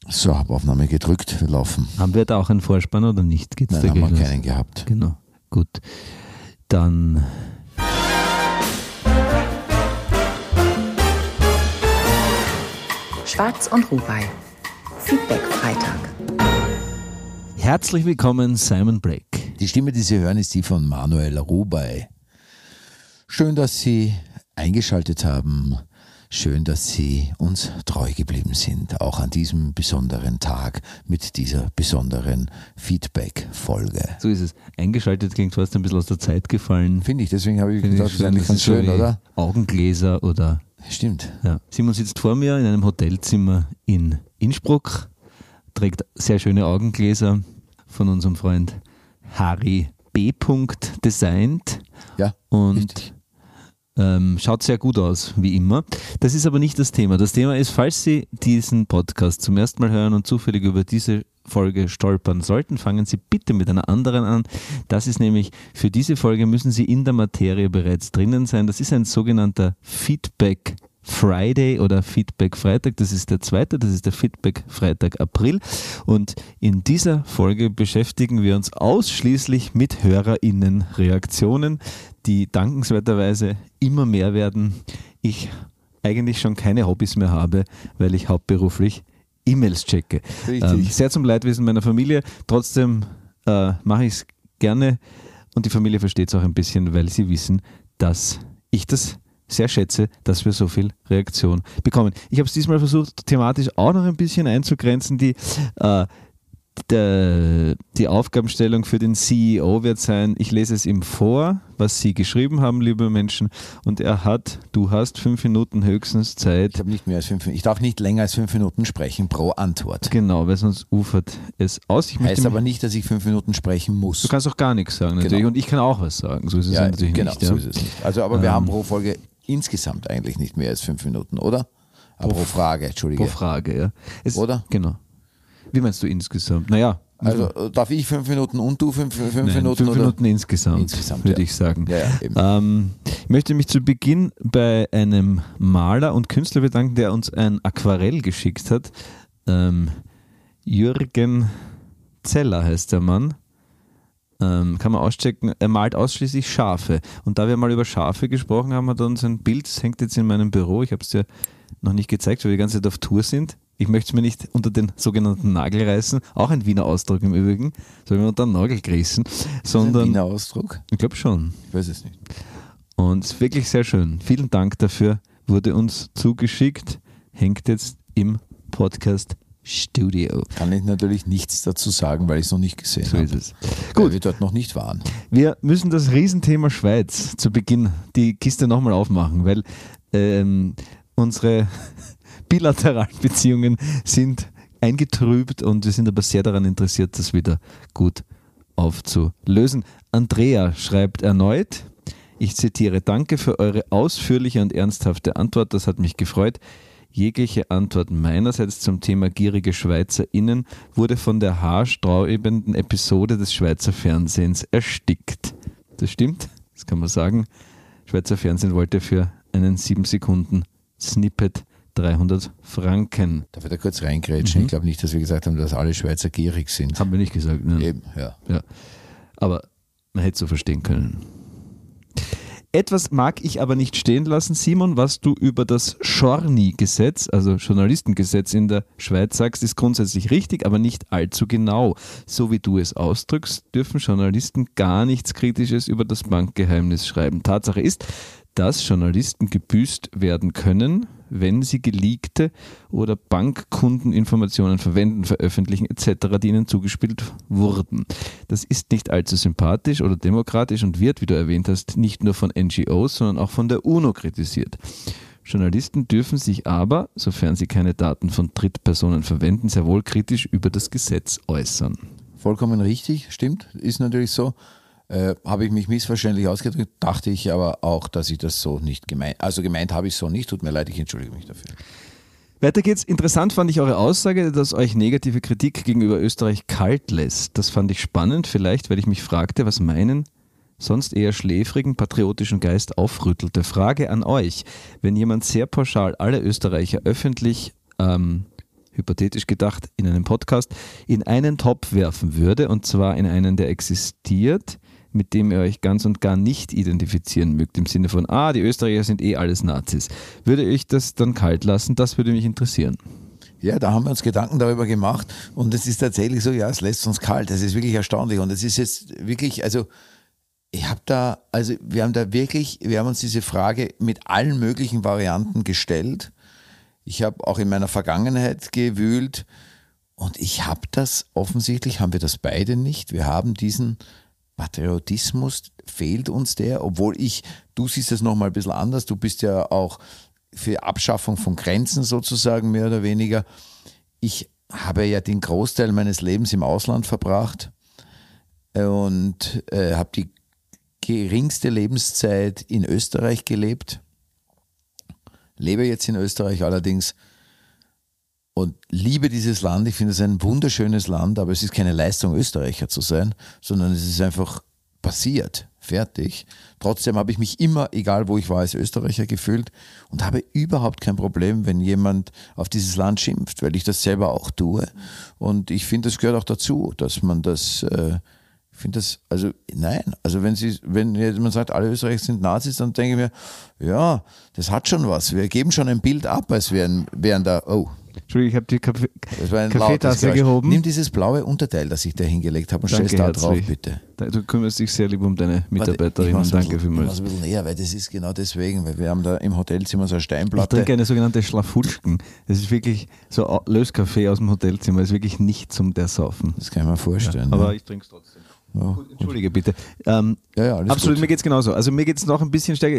So, habe Aufnahme gedrückt, wir laufen. Haben wir da auch einen Vorspann oder nicht? Nein, haben wir keinen gehabt. Genau, gut. Dann... Schwarz und Ruwei. Feedback-Freitag. Herzlich willkommen, Simon Break. Die Stimme, die Sie hören, ist die von Manuel Ruwei. Schön, dass Sie eingeschaltet haben. Schön, dass Sie uns treu geblieben sind, auch an diesem besonderen Tag mit dieser besonderen Feedback-Folge. So ist es. Eingeschaltet klingt fast ein bisschen aus der Zeit gefallen. Finde ich, deswegen habe ich gedacht, das ist eigentlich ganz schön, oder? Augengläser oder... Stimmt. Ja. Simon sitzt vor mir in einem Hotelzimmer in Innsbruck, trägt sehr schöne Augengläser von unserem Freund Harry B. designt. Ja, und richtig. Schaut sehr gut aus, wie immer. Das ist aber nicht das Thema. Das Thema ist, falls Sie diesen Podcast zum ersten Mal hören und zufällig über diese Folge stolpern sollten, fangen Sie bitte mit einer anderen an. Das ist nämlich, für diese Folge müssen Sie in der Materie bereits drinnen sein. Das ist ein sogenannter Feedback Friday oder Feedback Freitag. Das ist der zweite, das ist der Feedback Freitag April. Und in dieser Folge beschäftigen wir uns ausschließlich mit HörerInnen-Reaktionen, die dankenswerterweise immer mehr werden. Ich eigentlich schon keine Hobbys mehr habe, weil ich hauptberuflich E-Mails checke. Sehr zum Leidwesen meiner Familie. Trotzdem mache ich es gerne und die Familie versteht es auch ein bisschen, weil sie wissen, dass ich das sehr schätze, dass wir so viel Reaktion bekommen. Ich habe es diesmal versucht, thematisch auch noch ein bisschen einzugrenzen. Die Aufgabenstellung für den CEO wird sein, ich lese es ihm vor, was Sie geschrieben haben, liebe Menschen, und du hast 5 Minuten höchstens Zeit. Ich habe nicht mehr als 5 Minuten. Ich darf nicht länger als 5 Minuten sprechen pro Antwort. Genau, weil sonst ufert es aus. Heißt aber nicht, dass ich 5 Minuten sprechen muss. Du kannst auch gar nichts sagen, natürlich, und ich kann auch was sagen. So ist es natürlich genau, nicht. Ja. So ist es nicht. Also, aber wir haben pro Folge insgesamt eigentlich nicht mehr als 5 Minuten, oder? Pro Frage, Entschuldige. Pro Frage, ja. Oder? Genau. Wie meinst du insgesamt? Naja. Also darf ich 5 Minuten und du 5 Minuten? 5 Minuten insgesamt würde ich sagen. Ja, ich möchte mich zu Beginn bei einem Maler und Künstler bedanken, der uns ein Aquarell geschickt hat. Jürgen Zeller heißt der Mann. Kann man auschecken. Er malt ausschließlich Schafe. Und da wir mal über Schafe gesprochen haben, hat er uns ein Bild, das hängt jetzt in meinem Büro. Ich habe es dir noch nicht gezeigt, weil wir die ganze Zeit auf Tour sind. Ich möchte es mir nicht unter den sogenannten Nagel reißen, auch ein Wiener Ausdruck im Übrigen, soll mir unter den Nagel gerissen. Sondern, ein Wiener Ausdruck? Ich glaube schon. Ich weiß es nicht. Und es ist wirklich sehr schön. Vielen Dank dafür, wurde uns zugeschickt, hängt jetzt im Podcast Studio. Kann ich natürlich nichts dazu sagen, weil ich es noch nicht gesehen habe. So ist es. Gut. Weil wir dort noch nicht waren. Wir müssen das Riesenthema Schweiz zu Beginn die Kiste nochmal aufmachen, weil unsere bilateralen Beziehungen sind eingetrübt und wir sind aber sehr daran interessiert, das wieder gut aufzulösen. Andrea schreibt erneut, ich zitiere, danke für eure ausführliche und ernsthafte Antwort, das hat mich gefreut. Jegliche Antwort meinerseits zum Thema gierige SchweizerInnen wurde von der haarsträubenden Episode des Schweizer Fernsehens erstickt. Das stimmt, das kann man sagen. Schweizer Fernsehen wollte für einen 7 Sekunden Snippet 300 Franken. Darf ich da kurz reingrätschen? Ich glaube nicht, dass wir gesagt haben, dass alle Schweizer gierig sind. Haben wir nicht gesagt. Ne? Eben, ja. Aber man hätte es so verstehen können. Etwas mag ich aber nicht stehen lassen, Simon, was du über das Schorni-Gesetz, also Journalistengesetz in der Schweiz sagst, ist grundsätzlich richtig, aber nicht allzu genau. So wie du es ausdrückst, dürfen Journalisten gar nichts Kritisches über das Bankgeheimnis schreiben. Tatsache ist, dass Journalisten gebüßt werden können, wenn sie geleakte oder Bankkundeninformationen verwenden, veröffentlichen etc., die ihnen zugespielt wurden. Das ist nicht allzu sympathisch oder demokratisch und wird, wie du erwähnt hast, nicht nur von NGOs, sondern auch von der UNO kritisiert. Journalisten dürfen sich aber, sofern sie keine Daten von Drittpersonen verwenden, sehr wohl kritisch über das Gesetz äußern. Vollkommen richtig, stimmt, ist natürlich so. Habe ich mich missverständlich ausgedrückt, dachte ich aber auch, dass ich das so nicht gemeint habe ich so nicht, tut mir leid, ich entschuldige mich dafür. Weiter geht's. Interessant fand ich eure Aussage, dass euch negative Kritik gegenüber Österreich kalt lässt. Das fand ich spannend, vielleicht, weil ich mich fragte, was meinen sonst eher schläfrigen, patriotischen Geist aufrüttelte. Frage an euch, wenn jemand sehr pauschal alle Österreicher öffentlich hypothetisch gedacht, in einem Podcast, in einen Topf werfen würde, und zwar in einen, der existiert, mit dem ihr euch ganz und gar nicht identifizieren mögt, im Sinne von, die Österreicher sind alles Nazis. Würde ich das dann kalt lassen? Das würde mich interessieren. Ja, da haben wir uns Gedanken darüber gemacht und es ist tatsächlich so, ja, es lässt uns kalt. Das ist wirklich erstaunlich und es ist jetzt wirklich, also wir haben uns diese Frage mit allen möglichen Varianten gestellt. Ich habe auch in meiner Vergangenheit gewühlt und offensichtlich haben wir das beide nicht. Wir haben diesen Patriotismus, fehlt uns der, obwohl du siehst das nochmal ein bisschen anders, du bist ja auch für Abschaffung von Grenzen sozusagen mehr oder weniger. Ich habe ja den Großteil meines Lebens im Ausland verbracht und habe die geringste Lebenszeit in Österreich gelebt, lebe jetzt in Österreich allerdings und liebe dieses Land. Ich finde es ein wunderschönes Land, aber es ist keine Leistung, Österreicher zu sein, sondern es ist einfach passiert, fertig. Trotzdem habe ich mich immer, egal wo ich war, als Österreicher gefühlt und habe überhaupt kein Problem, wenn jemand auf dieses Land schimpft, weil ich das selber auch tue. Und ich finde, das gehört auch dazu, dass man das... Ich finde das, wenn jemand sagt, alle Österreicher sind Nazis, dann denke ich mir, ja, das hat schon was. Wir geben schon ein Bild ab, als wären da, Entschuldigung, ich habe die Kaffeetasse Kaffeetasse gehoben. Nimm dieses blaue Unterteil, das ich da hingelegt habe und stell es da drauf, bitte. Du kümmerst dich sehr lieb um deine Mitarbeiterinnen. Danke vielmals. Ich mache es ein bisschen näher, weil das ist genau deswegen, weil wir haben da im Hotelzimmer so eine Steinplatte. Ich trinke eine sogenannte Schlafutschken. Das ist wirklich so Löskaffee aus dem Hotelzimmer. Das ist wirklich nicht zum Saufen. Das kann ich mir vorstellen. Ja, aber ich trinke es trotzdem. Ja. Gut, entschuldige bitte. Absolut, gut. Mir geht es genauso. Also mir geht es noch ein bisschen stärker.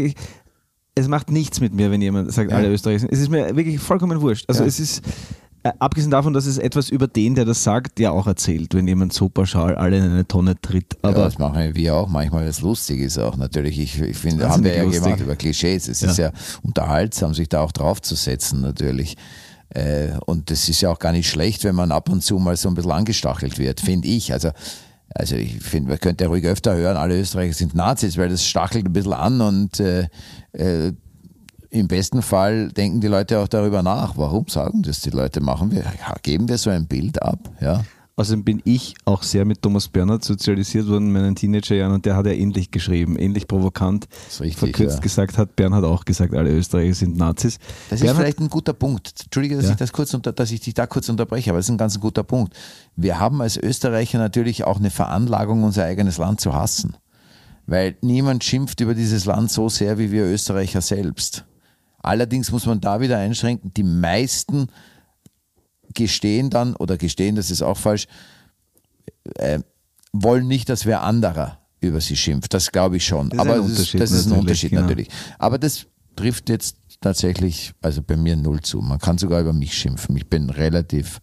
Es macht nichts mit mir, wenn jemand sagt, alle Österreicher sind. Es ist mir wirklich vollkommen wurscht. Also es ist, abgesehen davon, dass es etwas über den, der das sagt, ja auch erzählt, wenn jemand so pauschal alle in eine Tonne tritt. Aber das machen wir auch manchmal. Das lustig ist auch natürlich. Ich finde, haben wir ja gemacht über Klischees. Es ist ja unterhaltsam, sich da auch draufzusetzen natürlich. Und das ist ja auch gar nicht schlecht, wenn man ab und zu mal so ein bisschen angestachelt wird, finde ich. Also ich finde, man könnte ja ruhig öfter hören, alle Österreicher sind Nazis, weil das stachelt ein bisschen an und im besten Fall denken die Leute auch darüber nach. Warum sagen das die Leute? Geben wir so ein Bild ab? Ja. Außerdem bin ich auch sehr mit Thomas Bernhard sozialisiert worden in meinen Teenagerjahren und der hat ja ähnlich geschrieben, ähnlich provokant. Das ist richtig, verkürzt gesagt hat Bernhard auch gesagt, alle Österreicher sind Nazis. Das ist vielleicht ein guter Punkt. Entschuldige, dass ich dich da kurz unterbreche, aber das ist ein ganz guter Punkt. Wir haben als Österreicher natürlich auch eine Veranlagung, unser eigenes Land zu hassen. Weil niemand schimpft über dieses Land so sehr wie wir Österreicher selbst. Allerdings muss man da wieder einschränken, die meisten gestehen, das ist auch falsch, wollen nicht, dass wer anderer über sie schimpft. Das glaube ich schon. Aber das ist ein Unterschied natürlich. Aber das trifft jetzt tatsächlich, also bei mir null zu. Man kann sogar über mich schimpfen. Ich bin relativ,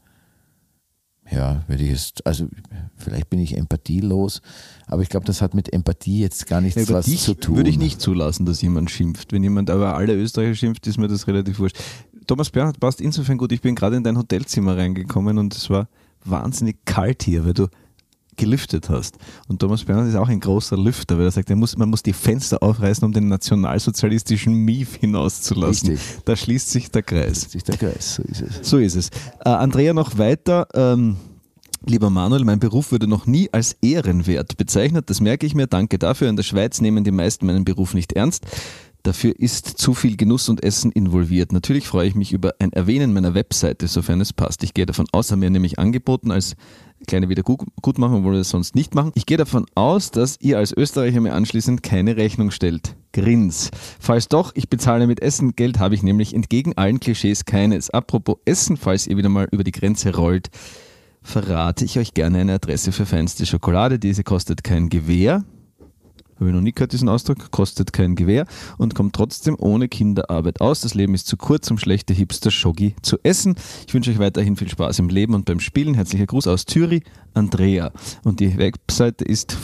vielleicht bin ich empathielos, aber ich glaube, das hat mit Empathie jetzt gar nichts was zu tun. Würde ich nicht zulassen, dass jemand schimpft. Wenn jemand aber alle Österreicher schimpft, ist mir das relativ wurscht. Thomas Bernhard passt insofern gut. Ich bin gerade in dein Hotelzimmer reingekommen und es war wahnsinnig kalt hier, weil du gelüftet hast. Und Thomas Bernhard ist auch ein großer Lüfter, weil er sagt, man muss die Fenster aufreißen, um den nationalsozialistischen Mief hinauszulassen. Richtig. Da schließt sich der Kreis. So ist es. So ist es. Andrea, noch weiter. Lieber Manuel, mein Beruf wurde noch nie als ehrenwert bezeichnet. Das merke ich mir. Danke dafür. In der Schweiz nehmen die meisten meinen Beruf nicht ernst. Dafür ist zu viel Genuss und Essen involviert. Natürlich freue ich mich über ein Erwähnen meiner Webseite, sofern es passt. Ich gehe davon aus, haben mir nämlich angeboten als kleine Wiedergutmachung, obwohl wir das sonst nicht machen. Ich gehe davon aus, dass ihr als Österreicher mir anschließend keine Rechnung stellt. Grins. Falls doch, ich bezahle mit Essen. Geld habe ich nämlich entgegen allen Klischees keines. Apropos Essen, falls ihr wieder mal über die Grenze rollt, verrate ich euch gerne eine Adresse für feinste Schokolade. Diese kostet kein Gewehr. Habe ich noch nie gehört, diesen Ausdruck. Kostet kein Gewehr und kommt trotzdem ohne Kinderarbeit aus. Das Leben ist zu kurz, um schlechte Hipster-Schogi zu essen. Ich wünsche euch weiterhin viel Spaß im Leben und beim Spielen. Herzlicher Gruß aus Zürich, Andrea. Und die Webseite ist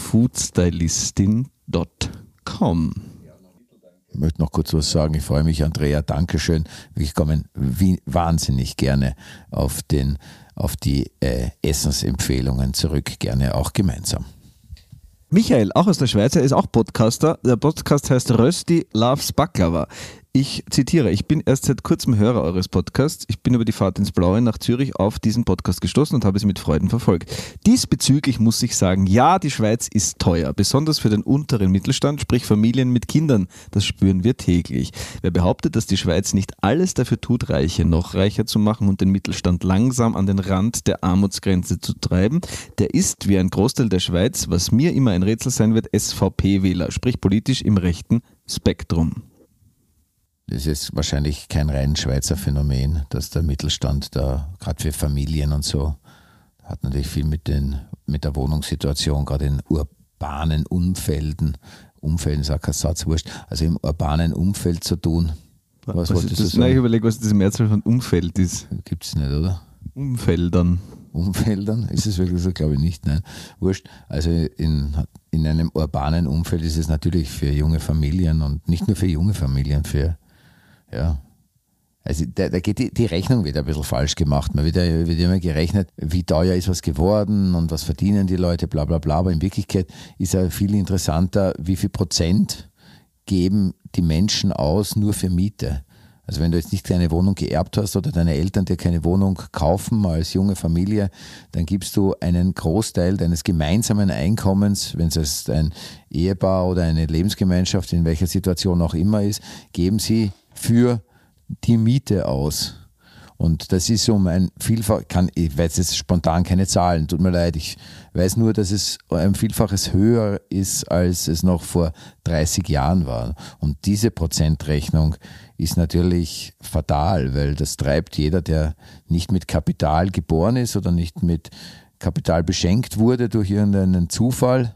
foodstylistin.com. Ich möchte noch kurz was sagen. Ich freue mich, Andrea. Dankeschön. Wir kommen wahnsinnig gerne auf die Essensempfehlungen zurück. Gerne auch gemeinsam. Michael, auch aus der Schweiz, er ist auch Podcaster. Der Podcast heißt Rösti Loves Baklava. Ich zitiere, ich bin erst seit kurzem Hörer eures Podcasts. Ich bin über die Fahrt ins Blaue nach Zürich auf diesen Podcast gestoßen und habe sie mit Freuden verfolgt. Diesbezüglich muss ich sagen, ja, die Schweiz ist teuer, besonders für den unteren Mittelstand, sprich Familien mit Kindern. Das spüren wir täglich. Wer behauptet, dass die Schweiz nicht alles dafür tut, Reiche noch reicher zu machen und den Mittelstand langsam an den Rand der Armutsgrenze zu treiben, der ist wie ein Großteil der Schweiz, was mir immer ein Rätsel sein wird, SVP-Wähler, sprich politisch im rechten Spektrum. Das ist wahrscheinlich kein rein Schweizer Phänomen, dass der Mittelstand da, gerade für Familien und so, hat natürlich viel mit der Wohnungssituation, gerade in urbanen Umfelden ist auch kein Satz, wurscht, also im urbanen Umfeld zu tun. Was wolltest du sagen? Nein, ich überlege, was das Mehrzahl von Umfeld ist. Gibt es nicht, oder? Umfeldern. Umfeldern? Ist es wirklich so? Glaube ich nicht, nein. Wurscht. Also in einem urbanen Umfeld ist es natürlich für junge Familien und nicht nur für junge Familien, also da geht die Rechnung wieder ein bisschen falsch gemacht. Man wird immer gerechnet, wie teuer ist was geworden und was verdienen die Leute, bla bla bla. Aber in Wirklichkeit ist ja viel interessanter, wie viel Prozent geben die Menschen aus nur für Miete. Also wenn du jetzt nicht eine Wohnung geerbt hast oder deine Eltern dir keine Wohnung kaufen als junge Familie, dann gibst du einen Großteil deines gemeinsamen Einkommens, wenn es jetzt ein Ehepaar oder eine Lebensgemeinschaft, in welcher Situation auch immer ist, geben sie für die Miete aus. Und das ist um ein Vielfach, ich weiß jetzt spontan keine Zahlen, tut mir leid, ich weiß nur, dass es ein Vielfaches höher ist, als es noch vor 30 Jahren war. Und diese Prozentrechnung ist natürlich fatal, weil das treibt jeder, der nicht mit Kapital geboren ist oder nicht mit Kapital beschenkt wurde durch irgendeinen Zufall.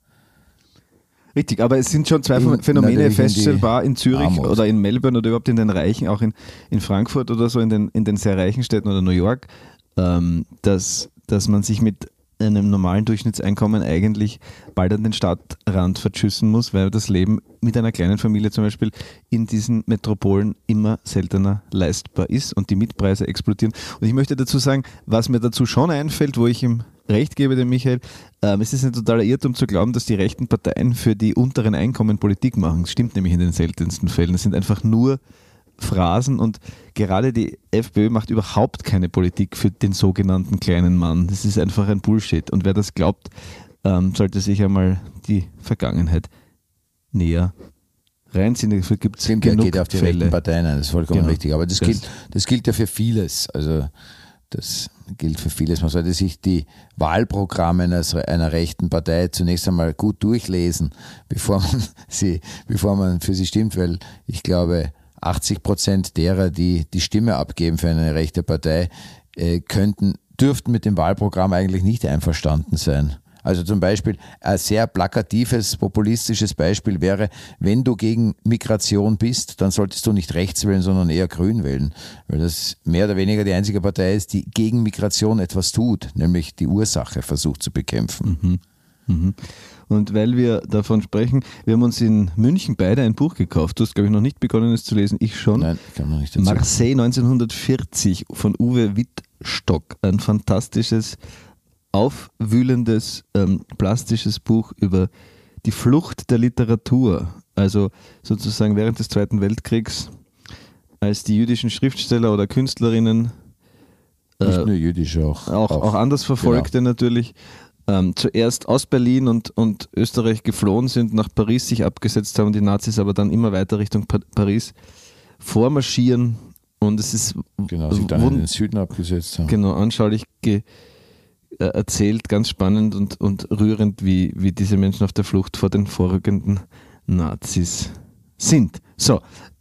Richtig, aber es sind schon zwei Phänomene feststellbar in Zürich Armut. Oder in Melbourne oder überhaupt in den Reichen, auch in Frankfurt oder so, in den sehr reichen Städten oder New York, dass man sich mit einem normalen Durchschnittseinkommen eigentlich bald an den Stadtrand verschüssen muss, weil das Leben mit einer kleinen Familie zum Beispiel in diesen Metropolen immer seltener leistbar ist und die Mietpreise explodieren. Und ich möchte dazu sagen, was mir dazu schon einfällt, wo ich ihm recht gebe, dem Michael, es ist ein totaler Irrtum zu glauben, dass die rechten Parteien für die unteren Einkommen Politik machen. Das stimmt nämlich in den seltensten Fällen. Es sind einfach nur Phrasen und gerade die FPÖ macht überhaupt keine Politik für den sogenannten kleinen Mann. Das ist einfach ein Bullshit. Und wer das glaubt, sollte sich einmal die Vergangenheit näher reinziehen. Dafür gibt es genug geht auf die Fälle. rechten Parteien ein, das ist vollkommen Genau. richtig. Aber das gilt ja für vieles. Also das gilt für vieles. Man sollte sich die Wahlprogramme einer rechten Partei zunächst einmal gut durchlesen, bevor man für sie stimmt, weil ich glaube, 80% derer, die die Stimme abgeben für eine rechte Partei, dürften mit dem Wahlprogramm eigentlich nicht einverstanden sein. Also zum Beispiel ein sehr plakatives, populistisches Beispiel wäre, wenn du gegen Migration bist, dann solltest du nicht rechts wählen, sondern eher grün wählen, weil das mehr oder weniger die einzige Partei ist, die gegen Migration etwas tut, nämlich die Ursache versucht zu bekämpfen. Und weil wir davon sprechen, wir haben uns in München beide ein Buch gekauft. Du hast, glaube ich, noch nicht begonnen, es zu lesen. Ich schon. Nein, ich kann noch nicht dazu. Marseille 1940 von Uwe Wittstock. Ein fantastisches, aufwühlendes, plastisches Buch über die Flucht der Literatur. Also sozusagen während des Zweiten Weltkriegs, als die jüdischen Schriftsteller oder Künstlerinnen Nicht nur jüdisch, auch anders Verfolgte natürlich, zuerst aus Berlin und Österreich geflohen sind, nach Paris sich abgesetzt haben, die Nazis aber dann immer weiter Richtung Paris vormarschieren und es ist sich dann in den Süden abgesetzt haben. Genau, anschaulich erzählt, ganz spannend und rührend, wie diese Menschen auf der Flucht vor den vorrückenden Nazis sind. So,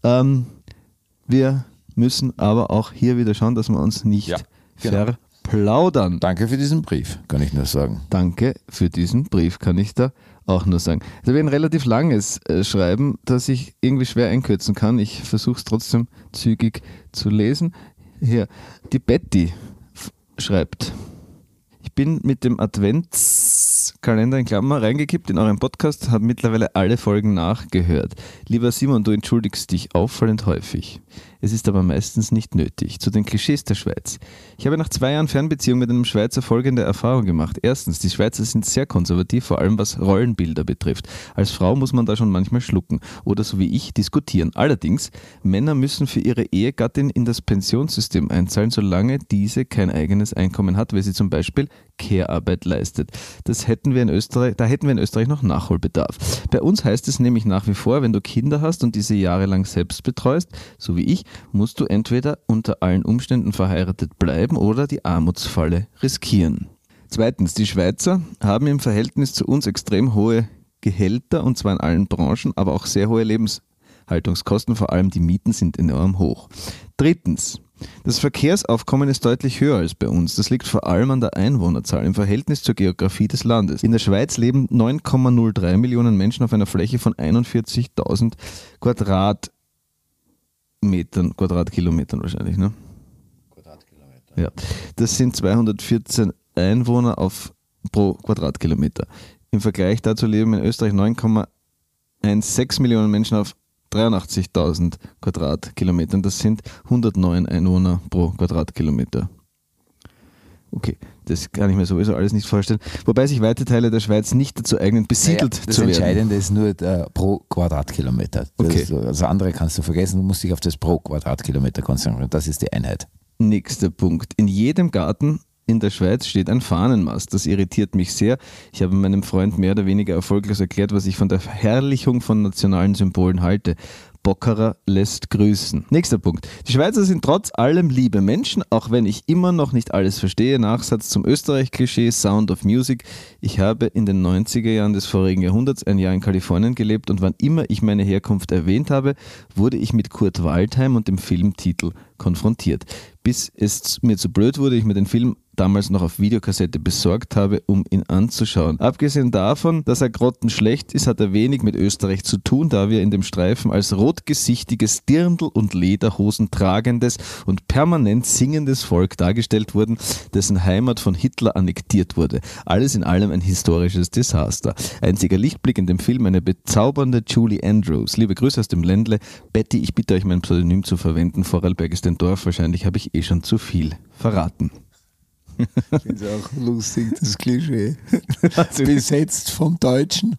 wir müssen aber auch hier wieder schauen, dass wir uns nicht verplaudern. Danke für diesen Brief, kann ich nur sagen. Danke für diesen Brief, kann ich da auch nur sagen. Das wäre ein relativ langes Schreiben, das ich irgendwie schwer einkürzen kann. Ich versuche es trotzdem zügig zu lesen. Hier, die Betty schreibt: Ich bin mit dem Adventskalender in Klammer reingekippt in euren Podcast, habe mittlerweile alle Folgen nachgehört. Lieber Simon, du entschuldigst dich auffallend häufig. Es ist aber meistens nicht nötig. Zu den Klischees der Schweiz. Ich habe nach 2 Jahren Fernbeziehung mit einem Schweizer folgende Erfahrung gemacht. Erstens, die Schweizer sind sehr konservativ, vor allem was Rollenbilder betrifft. Als Frau muss man da schon manchmal schlucken oder so wie ich diskutieren. Allerdings, Männer müssen für ihre Ehegattin in das Pensionssystem einzahlen, solange diese kein eigenes Einkommen hat, weil sie zum Beispiel Care-Arbeit leistet. Da hätten wir in Österreich noch Nachholbedarf. Bei uns heißt es nämlich nach wie vor, wenn du Kinder hast und diese jahrelang selbst betreust, so wie ich, musst du entweder unter allen Umständen verheiratet bleiben oder die Armutsfalle riskieren. Zweitens, die Schweizer haben im Verhältnis zu uns extrem hohe Gehälter, und zwar in allen Branchen, aber auch sehr hohe Lebenshaltungskosten, vor allem die Mieten sind enorm hoch. Drittens, das Verkehrsaufkommen ist deutlich höher als bei uns. Das liegt vor allem an der Einwohnerzahl im Verhältnis zur Geografie des Landes. In der Schweiz leben 9,03 Millionen Menschen auf einer Fläche von 41.000 Quadratkilometern wahrscheinlich, ne? Quadratkilometer. Ja. Das sind 214 Einwohner pro Quadratkilometer. Im Vergleich dazu leben in Österreich 9,16 Millionen Menschen auf 83.000 Quadratkilometern. Das sind 109 Einwohner pro Quadratkilometer. Okay, das kann ich mir sowieso alles nicht vorstellen. Wobei sich weite Teile der Schweiz nicht dazu eignen, besiedelt zu werden. Das Entscheidende ist nur pro Quadratkilometer. Okay. Das andere kannst du vergessen, du musst dich auf das pro Quadratkilometer konzentrieren. Das ist die Einheit. Nächster Punkt. In jedem Garten in der Schweiz steht ein Fahnenmast. Das irritiert mich sehr. Ich habe meinem Freund mehr oder weniger erfolglos erklärt, was ich von der Verherrlichung von nationalen Symbolen halte. Bockerer lässt grüßen. Nächster Punkt. Die Schweizer sind trotz allem liebe Menschen, auch wenn ich immer noch nicht alles verstehe. Nachsatz zum Österreich-Klischee Sound of Music. Ich habe in den 90er Jahren des vorigen Jahrhunderts ein Jahr in Kalifornien gelebt und wann immer ich meine Herkunft erwähnt habe, wurde ich mit Kurt Waldheim und dem Filmtitel konfrontiert. Bis es mir zu blöd wurde, ich mir den Film damals noch auf Videokassette besorgt habe, um ihn anzuschauen. Abgesehen davon, dass er grottenschlecht ist, hat er wenig mit Österreich zu tun, da wir in dem Streifen als rotgesichtiges, Dirndl- und Lederhosen tragendes und permanent singendes Volk dargestellt wurden, dessen Heimat von Hitler annektiert wurde. Alles in allem ein historisches Desaster. Einziger Lichtblick in dem Film eine bezaubernde Julie Andrews. Liebe Grüße aus dem Ländle. Betty, ich bitte euch, mein Pseudonym zu verwenden. Vorarlberg ist ein Dorf, wahrscheinlich habe ich schon zu viel verraten. Ich finde es auch lustig, das Klischee. Besetzt vom Deutschen.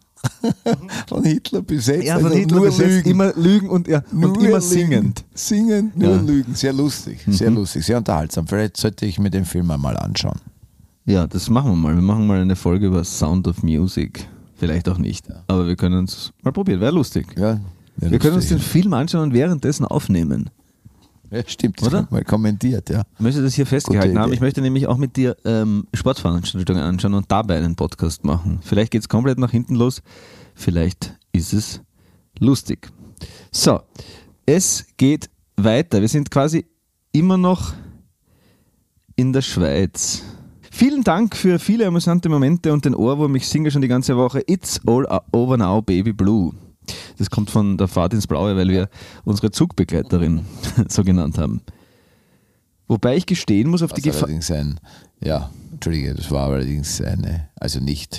Von Hitler besetzt. Ja, von also Hitler nur besetzt, Lügen. Immer Lügen und immer singend. Singend, nur Lügen. Sehr lustig, sehr lustig, sehr unterhaltsam. Vielleicht sollte ich mir den Film einmal anschauen. Ja, das machen wir mal. Wir machen mal eine Folge über Sound of Music. Vielleicht auch nicht, aber wir können es mal probieren. Wäre lustig. Ja, wir können uns den Film anschauen und währenddessen aufnehmen. Ja, stimmt, das wird mal kommentiert, ja. Ich möchte das hier festgehalten haben. Ich möchte nämlich auch mit dir Sportveranstaltungen anschauen und dabei einen Podcast machen. Vielleicht geht es komplett nach hinten los, vielleicht ist es lustig. So, es geht weiter. Wir sind quasi immer noch in der Schweiz. Vielen Dank für viele amüsante Momente und den Ohrwurm. Ich singe schon die ganze Woche It's All Over Now, Baby Blue. Das kommt von der Fahrt ins Blaue, weil wir unsere Zugbegleiterin so genannt haben. Wobei ich gestehen muss, auf die Gefahr... Entschuldige, das war allerdings ist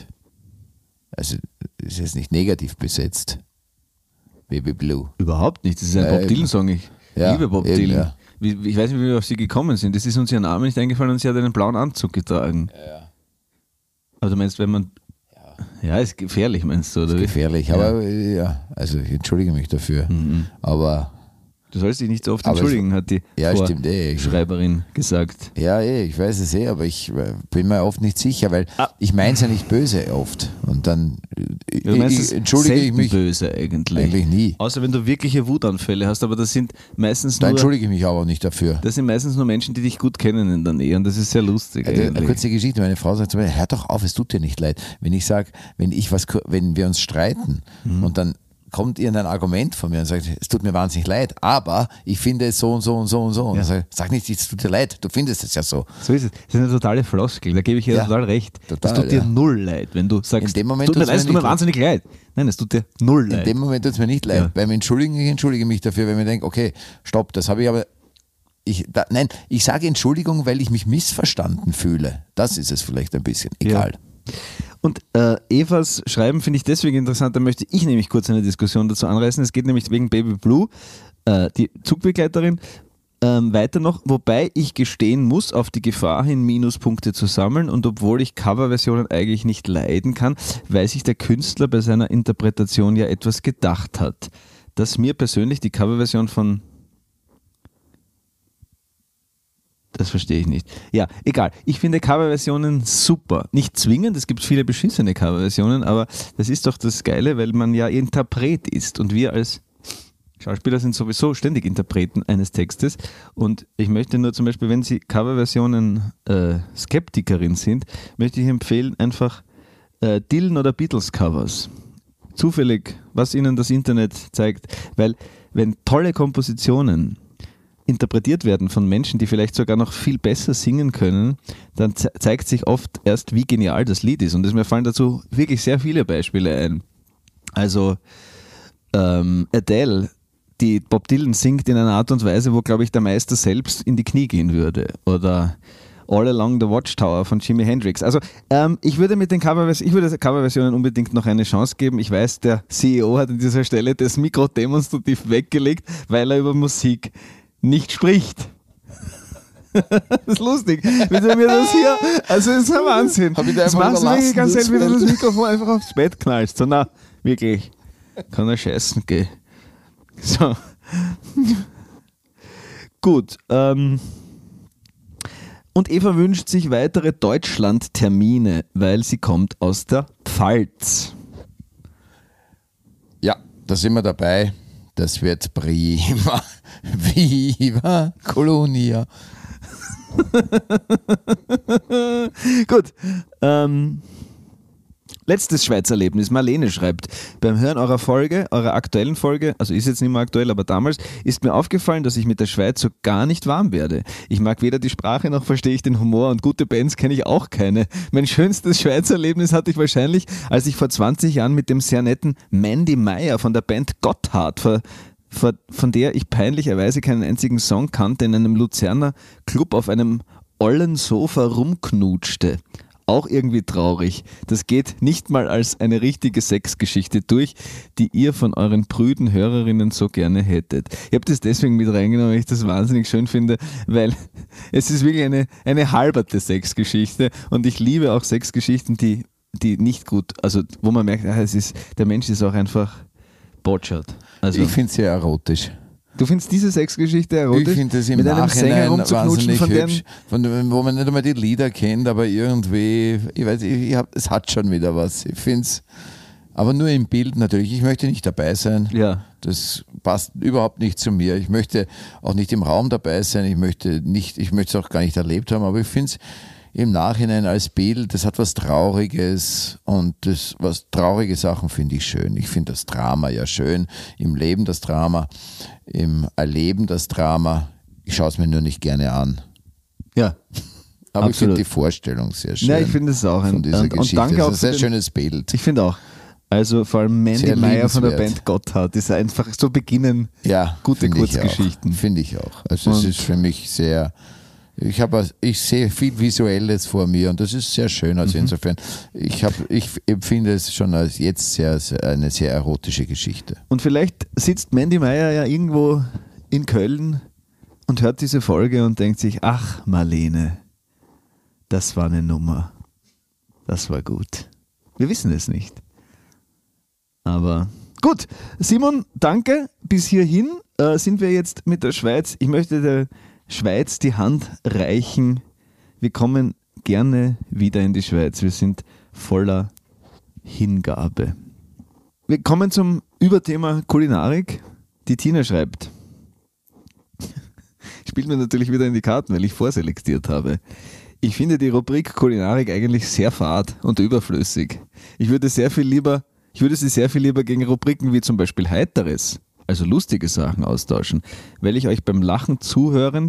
jetzt nicht negativ besetzt. Baby Blue. Überhaupt nicht, das ist ein Bob Dylan-Song. Ich liebe Bob Dylan. Ja. Ich weiß nicht, wie wir auf sie gekommen sind. Das ist uns ihr Name nicht eingefallen und sie hat einen blauen Anzug getragen. Ja. Aber du meinst, wenn man... Ja, ist gefährlich, meinst du? Oder? Ist gefährlich, aber also ich entschuldige mich dafür. Aber du sollst dich nicht so oft entschuldigen, hat die Schreiberin gesagt. Ja, ich weiß es aber ich bin mir oft nicht sicher, weil ich meine es ja nicht böse oft. Und dann entschuldige ich mich. Böse eigentlich. Eigentlich nie. Außer wenn du wirkliche Wutanfälle hast, aber das sind meistens nur... Da entschuldige ich mich aber nicht dafür. Das sind meistens nur Menschen, die dich gut kennen in der Nähe und das ist sehr lustig. Eine kurze Geschichte, meine Frau sagt zu mir, hör doch auf, es tut dir nicht leid. Wenn ich sage, wenn wir uns streiten und dann kommt irgendein Argument von mir und sagt, es tut mir wahnsinnig leid, aber ich finde es so und so und so und so. Und sag nicht, es tut dir leid, du findest es ja so. So ist es. Das ist eine totale Floskel, da gebe ich dir total recht. Es tut dir null leid, wenn du sagst, in dem Moment es tut mir wahnsinnig leid. Nein, es tut dir null leid. In dem Moment tut es mir nicht leid. Beim Entschuldigen, ich entschuldige mich dafür, wenn ich denke, okay, stopp, das habe ich aber... Ich sage Entschuldigung, weil ich mich missverstanden fühle. Das ist es vielleicht ein bisschen, egal. Ja. Und Evas Schreiben finde ich deswegen interessant, da möchte ich nämlich kurz eine Diskussion dazu anreißen. Es geht nämlich wegen Baby Blue die Zugbegleiterin. Weiter noch, wobei ich gestehen muss, auf die Gefahr hin, Minuspunkte zu sammeln, und obwohl ich Coverversionen eigentlich nicht leiden kann, weil sich der Künstler bei seiner Interpretation ja etwas gedacht hat. Dass mir persönlich die Coverversion von... Das verstehe ich nicht. Ja, egal. Ich finde Coverversionen super. Nicht zwingend, es gibt viele beschissene Coverversionen, aber das ist doch das Geile, weil man ja Interpret ist, und wir als Schauspieler sind sowieso ständig Interpreten eines Textes, und ich möchte nur zum Beispiel, wenn Sie Coverversionen Skeptikerin sind, möchte ich empfehlen, einfach Dylan oder Beatles Covers. Zufällig, was Ihnen das Internet zeigt, weil wenn tolle Kompositionen interpretiert werden von Menschen, die vielleicht sogar noch viel besser singen können, dann zeigt sich oft erst, wie genial das Lied ist, und mir fallen dazu wirklich sehr viele Beispiele ein. Also Adele, die Bob Dylan singt in einer Art und Weise, wo, glaube ich, der Meister selbst in die Knie gehen würde. Oder All Along the Watchtower von Jimi Hendrix. Also ich würde Coverversionen unbedingt noch eine Chance geben. Ich weiß, der CEO hat an dieser Stelle das Mikro demonstrativ weggelegt, weil er über Musik nicht spricht. Das ist lustig, wie du mir das hier, also das ist ein Wahnsinn. Das machst du wirklich ganz selten, wie du das Mikrofon einfach aufs Bett knallst. So, na, wirklich, kann er scheißen gehen. So. Gut. Und Eva wünscht sich weitere Deutschland-Termine, weil sie kommt aus der Pfalz. Ja, da sind wir dabei. Das wird prima. Viva Colonia. Gut. Letztes Schweizerlebnis. Marlene schreibt, beim Hören eurer aktuellen Folge, also ist jetzt nicht mehr aktuell, aber damals, ist mir aufgefallen, dass ich mit der Schweiz so gar nicht warm werde. Ich mag weder die Sprache noch verstehe ich den Humor, und gute Bands kenne ich auch keine. Mein schönstes Schweizerlebnis hatte ich wahrscheinlich, als ich vor 20 Jahren mit dem sehr netten Mandy Meyer von der Band Gotthard, von der ich peinlicherweise keinen einzigen Song kannte, in einem Luzerner Club auf einem ollen Sofa rumknutschte. Auch irgendwie traurig. Das geht nicht mal als eine richtige Sexgeschichte durch, die ihr von euren prüden Hörerinnen so gerne hättet. Ich habe das deswegen mit reingenommen, weil ich das wahnsinnig schön finde, weil es ist wirklich eine halberte Sexgeschichte, und ich liebe auch Sexgeschichten, die nicht gut, also wo man merkt, der Mensch ist auch einfach botschert. Also, ich finde es sehr erotisch. Du findest diese Sexgeschichte erotisch? Ich finde das im mit einem Sänger Nachhinein rumzuknutschen, wahnsinnig hübsch, wo man nicht einmal die Lieder kennt, aber irgendwie, es hat schon wieder was. Ich finde es, aber nur im Bild natürlich. Ich möchte nicht dabei sein. Ja. Das passt überhaupt nicht zu mir. Ich möchte auch nicht im Raum dabei sein. Ich möchte es auch gar nicht erlebt haben, aber ich finde es im Nachhinein als Bild, das hat was Trauriges, und traurige Sachen finde ich schön. Ich finde das Drama ja schön, im Leben das Drama, im Erleben das Drama. Ich schaue es mir nur nicht gerne an. Ja. Aber ich finde die Vorstellung sehr schön. Ja, ich finde es auch von dieser Geschichte. Danke das auch ist ein sehr schönes Bild. Ich finde auch. Also vor allem Mandy Meyer von der Band Gotthard ist einfach so beginnen gute Kurzgeschichten. Finde ich auch. Also es ist für mich sehr... Ich sehe viel Visuelles vor mir, und das ist sehr schön. Also insofern, ich empfinde es schon als jetzt eine sehr erotische Geschichte. Und vielleicht sitzt Mandy Meyer ja irgendwo in Köln und hört diese Folge und denkt sich, ach Marlene, das war eine Nummer. Das war gut. Wir wissen es nicht. Aber gut, Simon, danke. Bis hierhin sind wir jetzt mit der Schweiz. Ich möchte der Schweiz die Hand reichen. Wir kommen gerne wieder in die Schweiz. Wir sind voller Hingabe. Wir kommen zum Überthema Kulinarik. Die Tina schreibt, spielt mir natürlich wieder in die Karten, weil ich vorselektiert habe. Ich finde die Rubrik Kulinarik eigentlich sehr fad und überflüssig. Ich würde sie sehr viel lieber gegen Rubriken wie zum Beispiel Heiteres, also lustige Sachen, austauschen, weil euch beim Lachen zuhören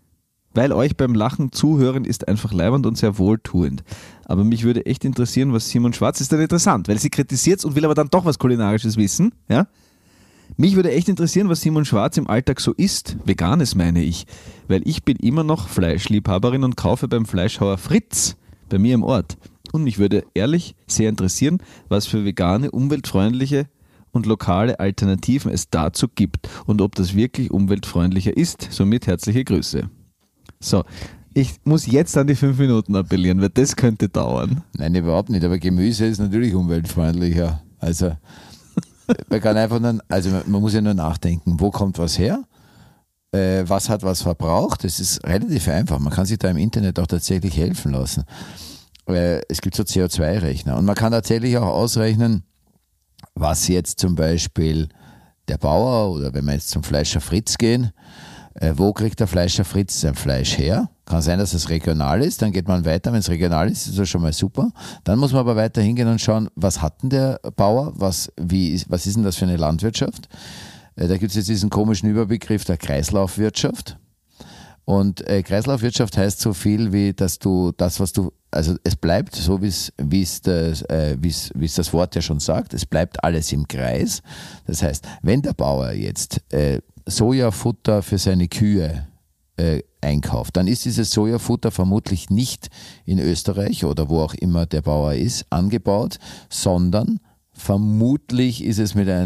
ist einfach leibernd und sehr wohltuend. Aber mich würde echt interessieren, was Simon Schwarz, ist dann interessant, weil sie kritisiert und will aber dann doch was Kulinarisches wissen. Ja? Mich würde echt interessieren, was Simon Schwarz im Alltag so isst. Veganes meine ich, weil ich bin immer noch Fleischliebhaberin und kaufe beim Fleischhauer Fritz bei mir im Ort. Und mich würde ehrlich sehr interessieren, was für vegane, umweltfreundliche und lokale Alternativen es dazu gibt und ob das wirklich umweltfreundlicher ist. Somit herzliche Grüße. So, ich muss jetzt an die 5 Minuten appellieren, weil das könnte dauern. Nein, überhaupt nicht, aber Gemüse ist natürlich umweltfreundlicher. Also man kann einfach nur, also man muss ja nur nachdenken, wo kommt was her? Was hat was verbraucht? Das ist relativ einfach. Man kann sich da im Internet auch tatsächlich helfen lassen. Es gibt so CO2-Rechner und man kann tatsächlich auch ausrechnen, was jetzt zum Beispiel der Bauer oder wenn wir jetzt zum Fleischer Fritz gehen, wo kriegt der Fleischer Fritz sein Fleisch her? Kann sein, dass es regional ist, dann geht man weiter, wenn es regional ist, ist das schon mal super. Dann muss man aber weiter hingehen und schauen, was hat denn der Bauer, was ist denn das für eine Landwirtschaft? Da gibt es jetzt diesen komischen Überbegriff der Kreislaufwirtschaft. Und Kreislaufwirtschaft heißt so viel wie, dass du das, was du, also es bleibt so, wie es das Wort ja schon sagt, es bleibt alles im Kreis. Das heißt, wenn der Bauer jetzt Sojafutter für seine Kühe einkauft, dann ist dieses Sojafutter vermutlich nicht in Österreich oder wo auch immer der Bauer ist, angebaut, sondern vermutlich ist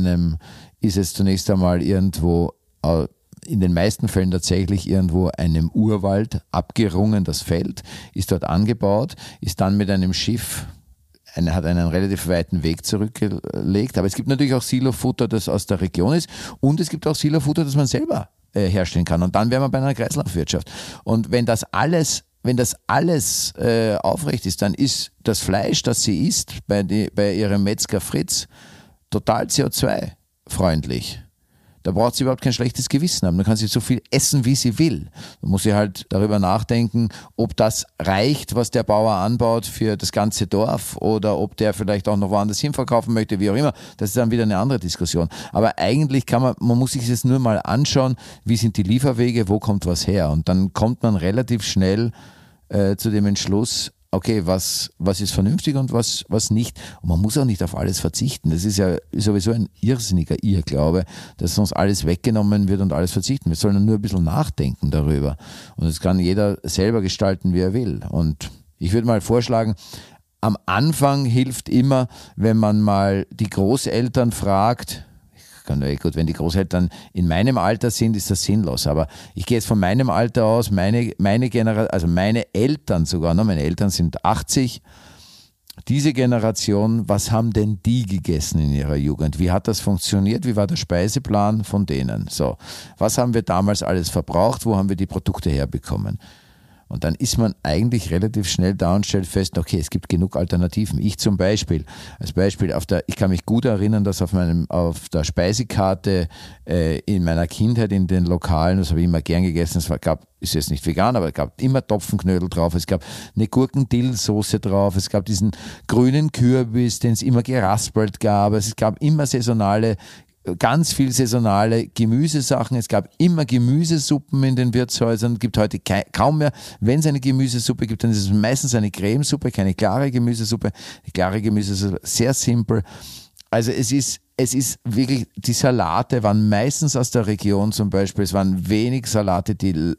es zunächst einmal irgendwo, in den meisten Fällen tatsächlich irgendwo einem Urwald abgerungen, das Feld, ist dort angebaut, ist dann mit einem Schiff, hat einen relativ weiten Weg zurückgelegt. Aber es gibt natürlich auch Silofutter, das aus der Region ist, und es gibt auch Silofutter, das man selber herstellen kann. Und dann wären wir bei einer Kreislaufwirtschaft. Und wenn das alles aufrecht ist, dann ist das Fleisch, das sie isst bei ihrem Metzger Fritz, total CO2-freundlich. Da braucht sie überhaupt kein schlechtes Gewissen haben. Da kann sie so viel essen, wie sie will. Da muss sie halt darüber nachdenken, ob das reicht, was der Bauer anbaut für das ganze Dorf oder ob der vielleicht auch noch woanders hin verkaufen möchte, wie auch immer. Das ist dann wieder eine andere Diskussion. Aber eigentlich man muss sich das nur mal anschauen, wie sind die Lieferwege, wo kommt was her? Und dann kommt man relativ schnell zu dem Entschluss, okay, was ist vernünftig und was nicht. Und man muss auch nicht auf alles verzichten. Das ist ja sowieso ein irrsinniger Irrglaube, dass uns alles weggenommen wird und alles verzichten. Wir sollen nur ein bisschen nachdenken darüber. Und das kann jeder selber gestalten, wie er will. Und ich würde mal vorschlagen, am Anfang hilft immer, wenn man mal die Großeltern fragt. Gut, wenn die Großeltern in meinem Alter sind, ist das sinnlos. Aber ich gehe jetzt von meinem Alter aus, meine Generation, also meine Eltern sogar, meine Eltern sind 80. Diese Generation, was haben denn die gegessen in ihrer Jugend? Wie hat das funktioniert? Wie war der Speiseplan von denen? So, was haben wir damals alles verbraucht? Wo haben wir die Produkte herbekommen? Und dann ist man eigentlich relativ schnell da und stellt fest, okay, es gibt genug Alternativen. Ich zum Beispiel, ich kann mich gut erinnern, dass auf der Speisekarte in meiner Kindheit in den Lokalen, das habe ich immer gern gegessen, ist jetzt nicht vegan, aber es gab immer Topfenknödel drauf, es gab eine Gurken-Dill-Soße drauf, es gab diesen grünen Kürbis, den es immer geraspelt gab, es gab immer ganz viel saisonale Gemüsesachen. Es gab immer Gemüsesuppen in den Wirtshäusern. Gibt heute kaum mehr. Wenn es eine Gemüsesuppe gibt, dann ist es meistens eine Cremesuppe, keine klare Gemüsesuppe. Die klare Gemüsesuppe, sehr simpel. Also es ist wirklich, die Salate waren meistens aus der Region zum Beispiel. Es waren wenig Salate, die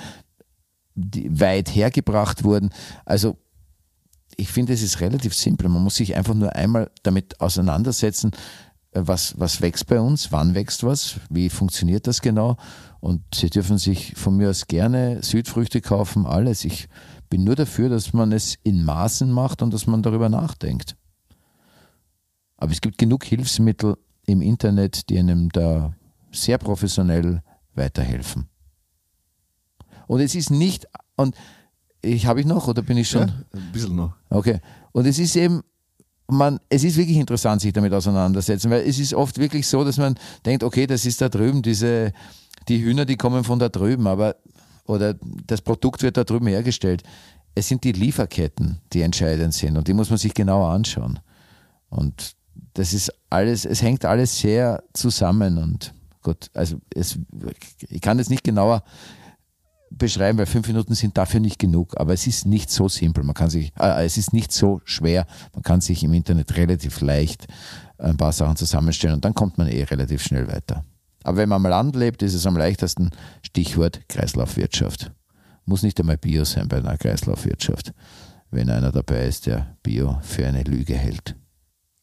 weit hergebracht wurden. Also ich finde, es ist relativ simpel. Man muss sich einfach nur einmal damit auseinandersetzen, was wächst bei uns, wann wächst was, wie funktioniert das genau, und Sie dürfen sich von mir aus gerne Südfrüchte kaufen, alles. Ich bin nur dafür, dass man es in Maßen macht und dass man darüber nachdenkt. Aber es gibt genug Hilfsmittel im Internet, die einem da sehr professionell weiterhelfen. Und es ist nicht, habe ich noch oder bin ich schon? Ja, ein bisschen noch. Okay. Und es ist eben, es ist wirklich interessant, sich damit auseinandersetzen, weil es ist oft wirklich so, dass man denkt, okay, das ist da drüben, die Hühner, die kommen von da drüben, oder das Produkt wird da drüben hergestellt. Es sind die Lieferketten, die entscheidend sind, und die muss man sich genauer anschauen. Und das ist alles, es hängt alles sehr zusammen, und gut, also ich kann es nicht genauer beschreiben, weil 5 Minuten sind dafür nicht genug, aber es ist nicht so simpel, es ist nicht so schwer, man kann sich im Internet relativ leicht ein paar Sachen zusammenstellen und dann kommt man relativ schnell weiter. Aber wenn man am Land lebt, ist es am leichtesten, Stichwort Kreislaufwirtschaft. Muss nicht einmal Bio sein bei einer Kreislaufwirtschaft, wenn einer dabei ist, der Bio für eine Lüge hält.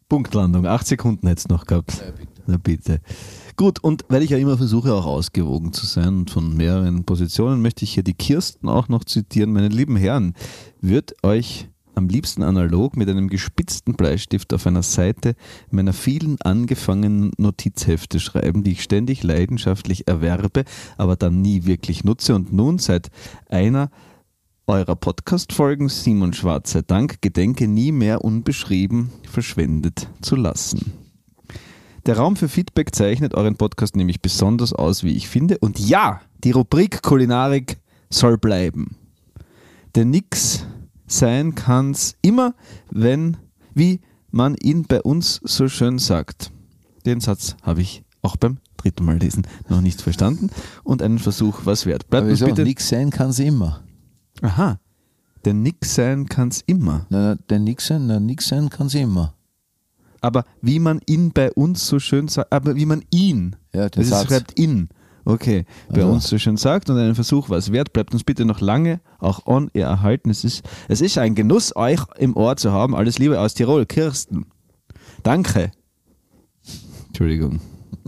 Punktlandung, 8 Sekunden hätte es noch gehabt. Ja, bitte. Na bitte. Gut, und weil ich ja immer versuche, auch ausgewogen zu sein und von mehreren Positionen, möchte ich hier die Kirsten auch noch zitieren. Meine lieben Herren, wird euch am liebsten analog mit einem gespitzten Bleistift auf einer Seite meiner vielen angefangenen Notizhefte schreiben, die ich ständig leidenschaftlich erwerbe, aber dann nie wirklich nutze und nun seit einer eurer Podcast-Folgen, Simon Schwarz sei Dank, gedenke nie mehr unbeschrieben verschwendet zu lassen. Der Raum für Feedback zeichnet euren Podcast nämlich besonders aus, wie ich finde. Und ja, die Rubrik Kulinarik soll bleiben. Denn nix sein kann's immer, wie man ihn bei uns so schön sagt. Den Satz habe ich auch beim dritten Mal lesen noch nicht verstanden und einen Versuch was wert. Bleibt uns bitte. Nix sein kann's immer. Aha, denn nix sein kann's immer. Denn nix sein kann's immer. Aber wie man ihn bei uns so schön sagt, aber wie man ihn, ja, das schreibt in. Okay, bei also uns so schön sagt und einen Versuch was wert, bleibt uns bitte noch lange auch on air erhalten. Es ist ein Genuss, euch im Ohr zu haben. Alles Liebe aus Tirol, Kirsten. Danke. Entschuldigung.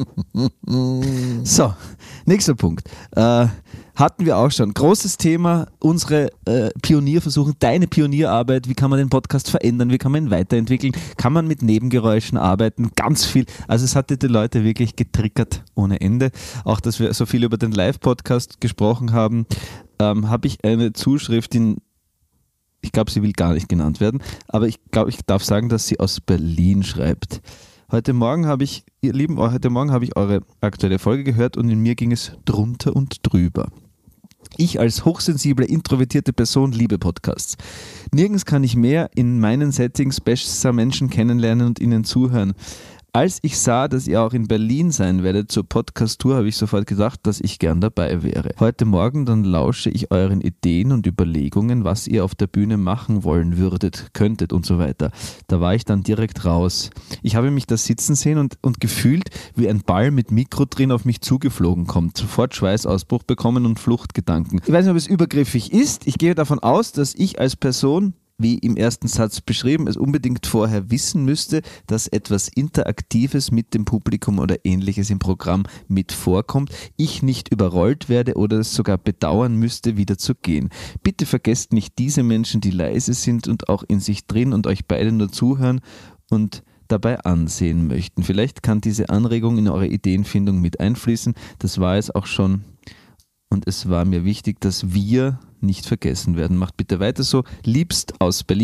So, nächster Punkt. Hatten wir auch schon. Großes Thema, unsere Pionierversuche, deine Pionierarbeit, wie kann man den Podcast verändern, wie kann man ihn weiterentwickeln, kann man mit Nebengeräuschen arbeiten, ganz viel. Also es hatte die Leute wirklich getriggert ohne Ende. Auch, dass wir so viel über den Live-Podcast gesprochen haben, habe ich eine Zuschrift, ich glaube, sie will gar nicht genannt werden, aber ich glaube, ich darf sagen, dass sie aus Berlin schreibt. Heute Morgen habe ich eure aktuelle Folge gehört und in mir ging es drunter und drüber. Ich als hochsensible, introvertierte Person liebe Podcasts. Nirgends kann ich mehr in meinen Settings besser Menschen kennenlernen und ihnen zuhören. Als ich sah, dass ihr auch in Berlin sein werdet zur Podcast-Tour, habe ich sofort gedacht, dass ich gern dabei wäre. Heute Morgen dann lausche ich euren Ideen und Überlegungen, was ihr auf der Bühne machen wollen würdet, könntet und so weiter. Da war ich dann direkt raus. Ich habe mich da sitzen sehen und gefühlt, wie ein Ball mit Mikro drin auf mich zugeflogen kommt. Sofort Schweißausbruch bekommen und Fluchtgedanken. Ich weiß nicht, ob es übergriffig ist. Ich gehe davon aus, dass ich als Person, wie im ersten Satz beschrieben, es unbedingt vorher wissen müsste, dass etwas Interaktives mit dem Publikum oder Ähnliches im Programm mit vorkommt, ich nicht überrollt werde oder es sogar bedauern müsste, wieder zu gehen. Bitte vergesst nicht diese Menschen, die leise sind und auch in sich drin und euch beide nur zuhören und dabei ansehen möchten. Vielleicht kann diese Anregung in eure Ideenfindung mit einfließen. Das war es auch schon. Und es war mir wichtig, dass wir nicht vergessen werden. Macht bitte weiter so. Liebst aus Berlin. ..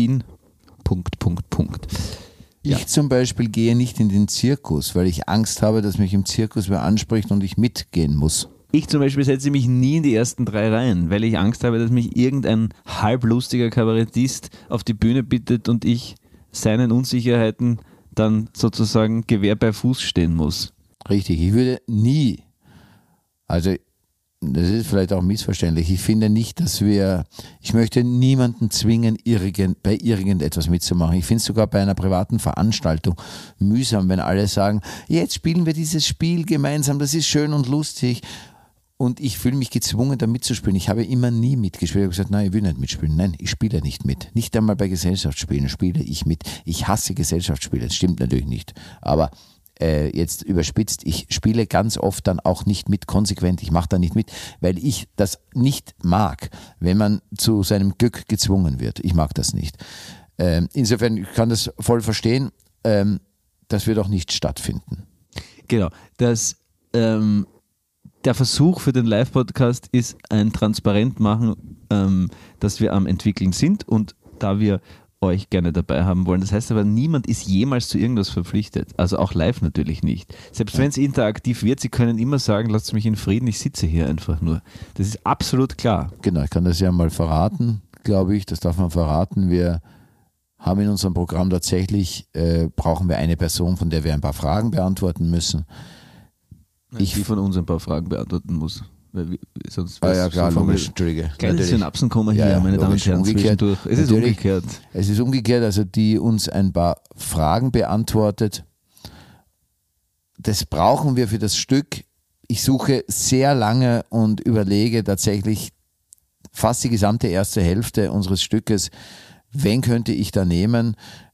Ja. Ich zum Beispiel gehe nicht in den Zirkus, weil ich Angst habe, dass mich im Zirkus wer anspricht und ich mitgehen muss. Ich zum Beispiel setze mich nie in die ersten 3 Reihen, weil ich Angst habe, dass mich irgendein halblustiger Kabarettist auf die Bühne bittet und ich seinen Unsicherheiten dann sozusagen Gewehr bei Fuß stehen muss. Richtig, ich würde nie, also das ist vielleicht auch missverständlich, ich finde nicht, ich möchte niemanden zwingen, bei irgendetwas mitzumachen. Ich finde es sogar bei einer privaten Veranstaltung mühsam, wenn alle sagen, jetzt spielen wir dieses Spiel gemeinsam, das ist schön und lustig. Und ich fühle mich gezwungen, da mitzuspielen. Ich habe immer nie mitgespielt. Ich habe gesagt, nein, ich will nicht mitspielen. Nein, ich spiele nicht mit. Nicht einmal bei Gesellschaftsspielen spiele ich mit. Ich hasse Gesellschaftsspiele, das stimmt natürlich nicht. Aber jetzt überspitzt, ich spiele ganz oft dann auch nicht mit, konsequent, ich mache da nicht mit, weil ich das nicht mag, wenn man zu seinem Glück gezwungen wird. Ich mag das nicht. Insofern, ich kann das voll verstehen, das wird auch nicht stattfinden. Genau, der Versuch für den Live-Podcast ist ein Transparentmachen, dass wir am Entwickeln sind und da wir euch gerne dabei haben wollen. Das heißt aber, niemand ist jemals zu irgendwas verpflichtet. Also auch live natürlich nicht. Selbst wenn es interaktiv wird, Sie können immer sagen, lasst mich in Frieden, ich sitze hier einfach nur. Das ist absolut klar. Genau, ich kann das ja mal verraten, glaube ich. Das darf man verraten. Wir haben in unserem Programm tatsächlich, brauchen wir eine Person, von der wir ein paar Fragen beantworten müssen. Die von uns ein paar Fragen beantworten muss. Weil sonst ja klar, so logisch, Entschuldige. Kleine Synapsen kommen hier, Ja, meine Damen und Herren, zwischendurch. Es ist umgekehrt. Es ist umgekehrt, also die uns ein paar Fragen beantwortet. Das brauchen wir für das Stück. Ich suche sehr lange und überlege tatsächlich fast die gesamte erste Hälfte unseres Stückes, wen könnte ich da nehmen.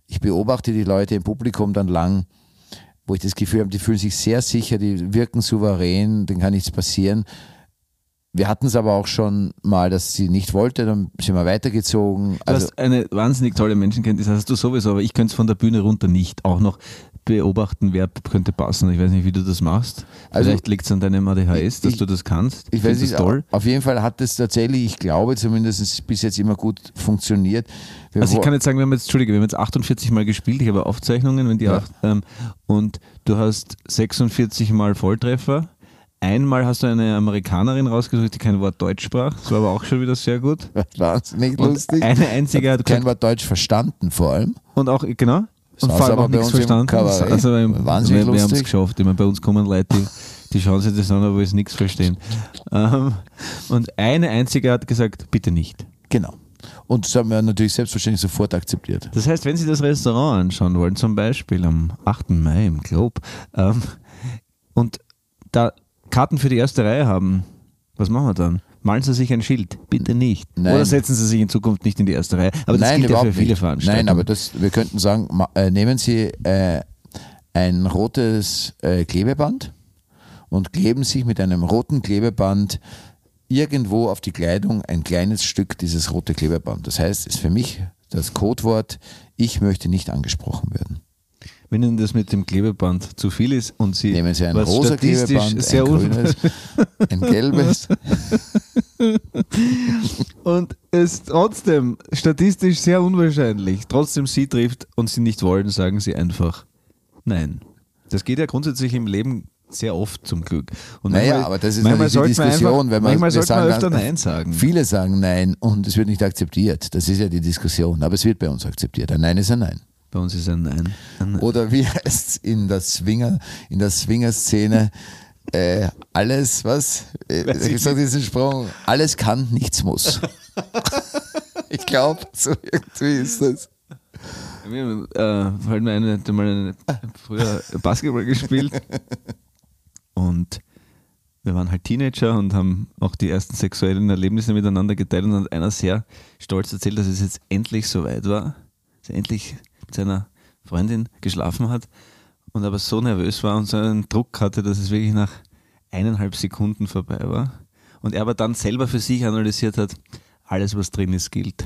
ich beobachte die Leute im Publikum dann lang, wo ich das Gefühl habe, die fühlen sich sehr sicher, die wirken souverän, denen kann nichts passieren. Wir hatten es aber auch schon mal, dass sie nicht wollte, dann sind wir weitergezogen. Du hast eine wahnsinnig tolle Menschenkenntnis, das hast du sowieso, aber ich könnte es von der Bühne runter nicht. Auch noch beobachten, wer könnte passen. Ich weiß nicht, wie du das machst. Vielleicht liegt es an deinem ADHS, dass du das kannst. Ich weiß nicht, toll. Auf jeden Fall hat das tatsächlich, ich glaube zumindest bis jetzt immer gut funktioniert. Also ich kann jetzt sagen, wir haben jetzt 48 Mal gespielt, ich habe Aufzeichnungen, und du hast 46 Mal Volltreffer. Einmal hast du eine Amerikanerin rausgesucht, die kein Wort Deutsch sprach. Das war aber auch schon wieder sehr gut. Wahnsinnig lustig. Eine einzige hat kein Wort Deutsch verstanden vor allem. Und auch, genau. Und vor allem auch nichts verstanden. Also wahnsinnig lustig. Wir haben es geschafft. Ich meine, bei uns kommen Leute, die schauen sich das an, aber es nichts verstehen. Und eine einzige hat gesagt, bitte nicht. Genau. Und das haben wir natürlich selbstverständlich sofort akzeptiert. Das heißt, wenn Sie das Restaurant anschauen wollen, zum Beispiel am 8. Mai im Globe, und da Karten für die erste Reihe haben, was machen wir dann? Malen Sie sich ein Schild, bitte nicht. Nein. Oder setzen Sie sich in Zukunft nicht in die erste Reihe. Aber das gilt ja für viele Veranstaltungen. Nein, aber wir könnten sagen, nehmen Sie ein rotes Klebeband und kleben sich mit einem roten Klebeband irgendwo auf die Kleidung ein kleines Stück dieses rote Klebeband. Das heißt, ist für mich das Codewort, ich möchte nicht angesprochen werden. Wenn Ihnen das mit dem Klebeband zu viel ist und Sie nehmen Sie ein rosa Klebeband, sehr ein grünes, ein gelbes. Und es trotzdem statistisch sehr unwahrscheinlich, trotzdem Sie trifft und Sie nicht wollen, sagen Sie einfach nein. Das geht ja grundsätzlich im Leben sehr oft zum Glück. Und naja, aber das ist natürlich die Diskussion. Manchmal sollte man öfter Nein sagen. Viele sagen Nein und es wird nicht akzeptiert. Das ist ja die Diskussion. Aber es wird bei uns akzeptiert. Ein Nein ist ein Nein. Bei uns ist ein Nein. Oder wie heißt es in der Swinger-Szene, alles, was? Ich sage diesen Sprung, alles kann, nichts muss. Ich glaube, so irgendwie ist das. Wir haben mal früher Basketball gespielt und wir waren halt Teenager und haben auch die ersten sexuellen Erlebnisse miteinander geteilt und hat einer sehr stolz erzählt, dass es jetzt endlich soweit war, dass er endlich mit seiner Freundin geschlafen hat und aber so nervös war und so einen Druck hatte, dass es wirklich nach 1,5 Sekunden vorbei war und er aber dann selber für sich analysiert hat, alles was drin ist gilt.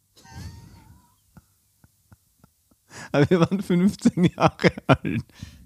Aber wir waren 15 Jahre alt.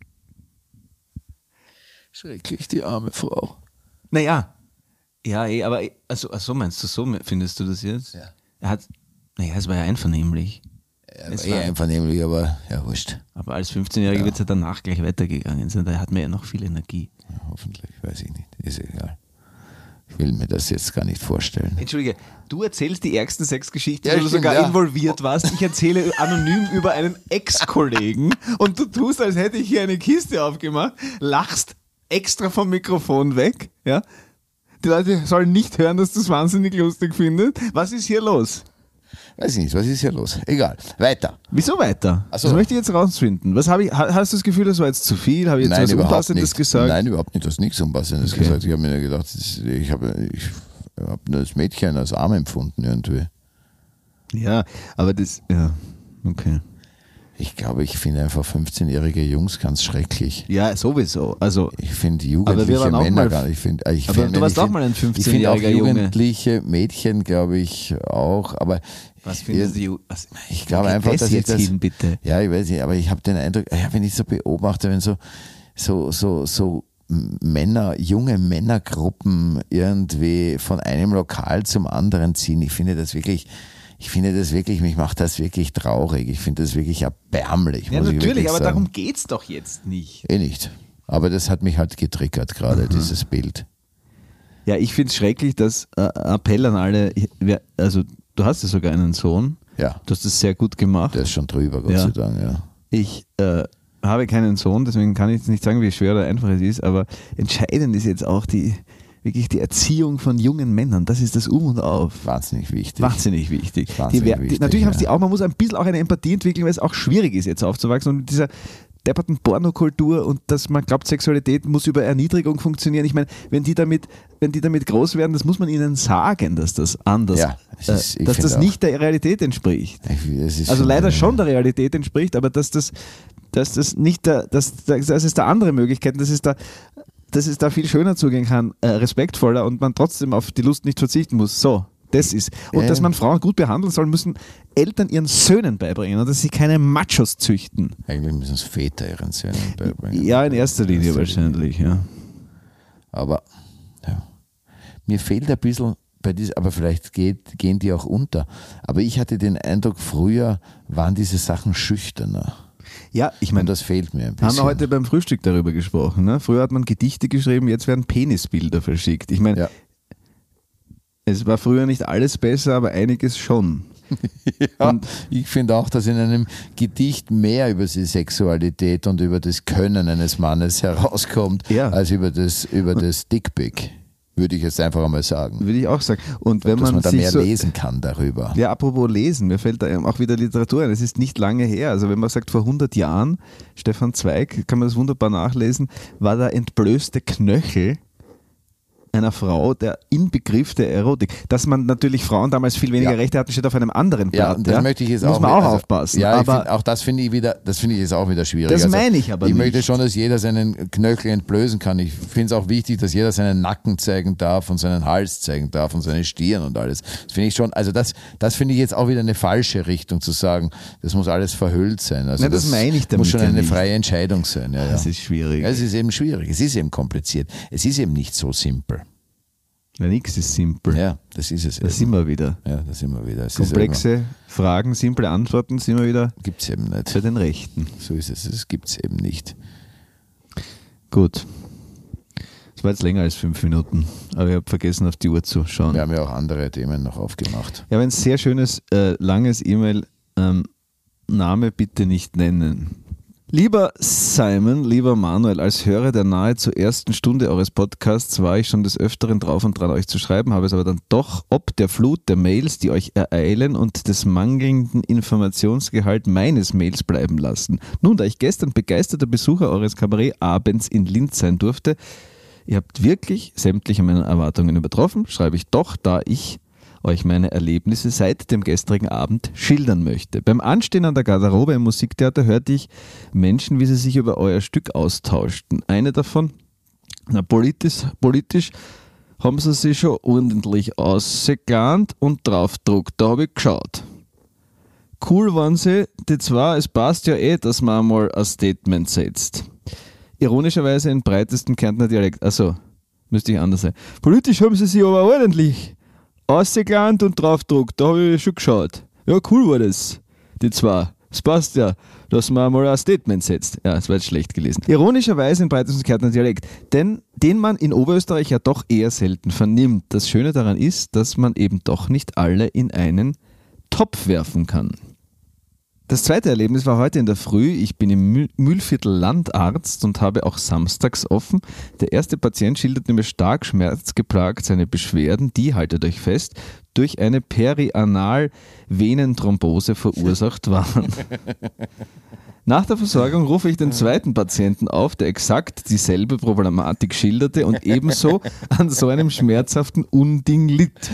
Schrecklich, die arme Frau. Naja, ja, aber also meinst du, so findest du das jetzt? Ja. Es war ja einvernehmlich. Es war einvernehmlich, aber ja, wurscht. Aber als 15-Jähriger wird es ja danach gleich weitergegangen sein. Da hat man ja noch viel Energie. Ja, hoffentlich, weiß ich nicht. Ist egal. Ich will mir das jetzt gar nicht vorstellen. Entschuldige, du erzählst die ärgsten Sexgeschichten, wo du sogar involviert warst. Ich erzähle anonym über einen Ex-Kollegen und du tust, als hätte ich hier eine Kiste aufgemacht, lachst extra vom Mikrofon weg. Ja? Die Leute sollen nicht hören, dass du es wahnsinnig lustig findest. Was ist hier los? Weiß ich nicht, was ist hier los? Egal, weiter. Wieso weiter? So. Das möchte ich jetzt rausfinden. Hast du das Gefühl, das war jetzt zu viel? Habe ich jetzt was Unpassendes gesagt? Nein, überhaupt nicht. Du hast nichts Unpassendes gesagt. Ich habe mir gedacht, ich habe das Mädchen als arm empfunden irgendwie. Ja, aber das, ja, okay. Ich glaube, ich finde einfach 15-jährige Jungs ganz schrecklich. Ja, sowieso. Also, ich finde jugendliche Männer gar nicht. Du warst auch mal ein 15-jähriger Junge. Jugendliche Mädchen, glaube ich, auch. Aber was findest du? Ich glaube einfach, dass ich das... Hin, bitte. Ja, ich weiß nicht, aber ich habe den Eindruck, wenn ich so beobachte, wenn so Männer, junge Männergruppen irgendwie von einem Lokal zum anderen ziehen, ich finde das wirklich, mich macht das wirklich traurig. Ich finde das wirklich erbärmlich. Ja, natürlich, aber darum geht es doch jetzt nicht. Nicht. Aber das hat mich halt getriggert gerade, dieses Bild. Ja, ich finde es schrecklich, dass Appell an alle, also du hast ja sogar einen Sohn. Ja. Du hast das sehr gut gemacht. Der ist schon drüber, Gott sei Dank, ja. Ich habe keinen Sohn, deswegen kann ich jetzt nicht sagen, wie schwer oder einfach es ist, aber entscheidend ist jetzt auch wirklich die Erziehung von jungen Männern, das ist das und Auf. Wahnsinnig wichtig. Natürlich haben sie auch, man muss ein bisschen auch eine Empathie entwickeln, weil es auch schwierig ist, jetzt aufzuwachsen. Und depperten Pornokultur und dass man glaubt, Sexualität muss über Erniedrigung funktionieren. Ich meine, wenn die damit groß werden, das muss man ihnen sagen, dass das anders, dass das nicht der Realität entspricht. Also leider schon der Realität entspricht, aber dass es da andere Möglichkeiten, dass es da viel schöner zugehen kann, respektvoller und man trotzdem auf die Lust nicht verzichten muss. So, das ist. Und dass man Frauen gut behandeln soll, müssen Eltern ihren Söhnen beibringen und dass sie keine Machos züchten. Eigentlich müssen es Väter ihren Söhnen beibringen. Ja, in erster Linie wahrscheinlich, ja. Aber mir fehlt ein bisschen bei diesem, aber vielleicht gehen die auch unter. Aber ich hatte den Eindruck, früher waren diese Sachen schüchterner. Ja, ich meine, das fehlt mir ein bisschen. Haben wir heute beim Frühstück darüber gesprochen. Ne? Früher hat man Gedichte geschrieben, jetzt werden Penisbilder verschickt. Ich meine, es war früher nicht alles besser, aber einiges schon. Ja, und ich finde auch, dass in einem Gedicht mehr über die Sexualität und über das Können eines Mannes herauskommt, als über das Dickpick. Würde ich jetzt einfach einmal sagen. Würde ich auch sagen. Und wenn dass man da sich mehr lesen kann darüber. Ja, apropos lesen, mir fällt da auch wieder Literatur ein. Es ist nicht lange her. Also wenn man sagt, vor 100 Jahren, Stefan Zweig, kann man das wunderbar nachlesen, war der entblößte Knöchel einer Frau der Inbegriff der Erotik. Dass man natürlich Frauen damals viel weniger Rechte hatten, steht auf einem anderen Blatt. Ja, und das möchte ich jetzt muss man auch aufpassen. Ja, aber auch das finde ich jetzt auch wieder schwierig. Das meine ich aber nicht. Ich möchte schon, dass jeder seinen Knöchel entblößen kann. Ich finde es auch wichtig, dass jeder seinen Nacken zeigen darf und seinen Hals zeigen darf und seine Stirn und alles. Das finde ich schon, also das finde ich jetzt auch wieder eine falsche Richtung zu sagen, das muss alles verhüllt sein. Also das meine ich damit. Muss schon eine freie Entscheidung sein. Ja, das ist schwierig. Ja, es ist eben schwierig, es ist eben kompliziert. Es ist eben nicht so simpel. Ja, nichts ist simpel. Ja, das ist es. Da sind wir wieder. Ja, da sind wir wieder. Es komplexe Fragen, simple Antworten sind wir wieder. Gibt es eben nicht. Für den Rechten. So ist es. Das gibt es eben nicht. Gut. Das war jetzt länger als 5 Minuten, aber ich habe vergessen, auf die Uhr zu schauen. Wir haben ja auch andere Themen noch aufgemacht. Ja, aber ein sehr schönes, langes E-Mail. Name bitte nicht nennen. Lieber Simon, lieber Manuel, als Hörer der nahezu ersten Stunde eures Podcasts war ich schon des Öfteren drauf und dran, euch zu schreiben, habe es aber dann doch ob der Flut der Mails, die euch ereilen und des mangelnden Informationsgehalt meines Mails bleiben lassen. Nun, da ich gestern begeisterter Besucher eures Kabarettabends in Linz sein durfte, ihr habt wirklich sämtliche meiner Erwartungen übertroffen, schreibe ich doch, da ich euch meine Erlebnisse seit dem gestrigen Abend schildern möchte. Beim Anstehen an der Garderobe im Musiktheater hörte ich Menschen, wie sie sich über euer Stück austauschten. Eine davon, politisch haben sie sich schon ordentlich ausgeplant und draufgedruckt. Da habe ich geschaut. Cool waren sie, die zwei, es passt ja dass man einmal ein Statement setzt. Ironischerweise in breitesten Kärntner Dialekt. Also, müsste ich anders sein. Politisch haben sie sich aber ordentlich ausgeplant und draufgedruckt, da habe ich schon geschaut. Ja, cool war das, die zwei. Es passt ja, dass man mal ein Statement setzt. Ja, das war jetzt schlecht gelesen. Ironischerweise in breitesten Kärntner Dialekt, den man in Oberösterreich ja doch eher selten vernimmt. Das Schöne daran ist, dass man eben doch nicht alle in einen Topf werfen kann. Das zweite Erlebnis war heute in der Früh. Ich bin im Mühlviertel Landarzt und habe auch samstags offen. Der erste Patient schilderte mir stark schmerzgeplagt seine Beschwerden, die, haltet euch fest, durch eine Perianal-Venenthrombose verursacht waren. Nach der Versorgung rufe ich den zweiten Patienten auf, der exakt dieselbe Problematik schilderte und ebenso an so einem schmerzhaften Unding litt.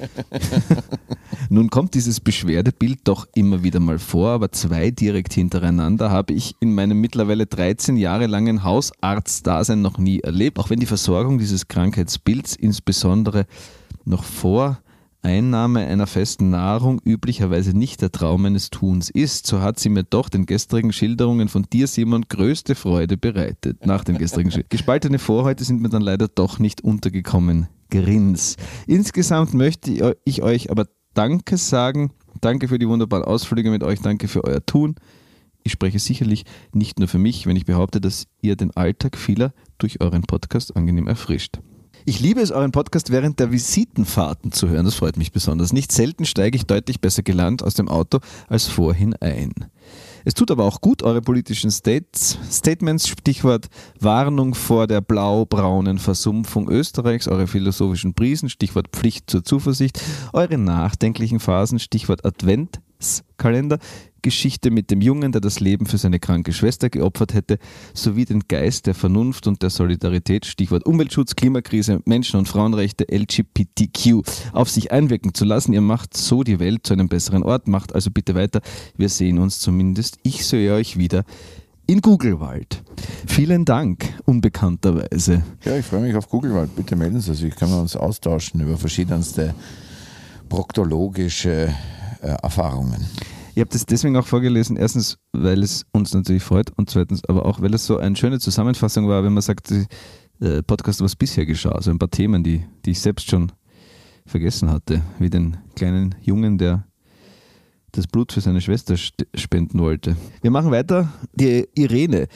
Nun kommt dieses Beschwerdebild doch immer wieder mal vor, aber 2 direkt hintereinander habe ich in meinem mittlerweile 13 Jahre langen Hausarztdasein noch nie erlebt, auch wenn die Versorgung dieses Krankheitsbilds insbesondere noch vor Einnahme einer festen Nahrung üblicherweise nicht der Traum eines Tuns ist, so hat sie mir doch den gestrigen Schilderungen von dir, Simon, größte Freude bereitet. Nach den gestrigen gespaltene Vorhäute sind mir dann leider doch nicht untergekommen. Grins. Insgesamt möchte ich euch aber Danke sagen. Danke für die wunderbaren Ausflüge mit euch. Danke für euer Tun. Ich spreche sicherlich nicht nur für mich, wenn ich behaupte, dass ihr den Alltag vieler durch euren Podcast angenehm erfrischt. Ich liebe es, euren Podcast während der Visitenfahrten zu hören. Das freut mich besonders. Nicht selten steige ich deutlich besser gelernt aus dem Auto als vorhin ein. Es tut aber auch gut, eure politischen Statements, Stichwort Warnung vor der blau-braunen Versumpfung Österreichs, eure philosophischen Prisen, Stichwort Pflicht zur Zuversicht, eure nachdenklichen Phasen, Stichwort Adventskalender, Geschichte mit dem Jungen, der das Leben für seine kranke Schwester geopfert hätte, sowie den Geist der Vernunft und der Solidarität, Stichwort Umweltschutz, Klimakrise, Menschen- und Frauenrechte, LGBTQ, auf sich einwirken zu lassen. Ihr macht so die Welt zu einem besseren Ort, macht also bitte weiter. Wir sehen uns zumindest. Ich sehe euch wieder in Gugelwald. Vielen Dank, unbekannterweise. Ja, ich freue mich auf Gugelwald. Bitte melden Sie sich. Können wir uns austauschen über verschiedenste proktologische Erfahrungen. Ich habe das deswegen auch vorgelesen, erstens, weil es uns natürlich freut und zweitens aber auch, weil es so eine schöne Zusammenfassung war, wenn man sagt, Podcast, was bisher geschah, also ein paar Themen, die ich selbst schon vergessen hatte, wie den kleinen Jungen, der das Blut für seine Schwester spenden wollte. Wir machen weiter. Die Irene.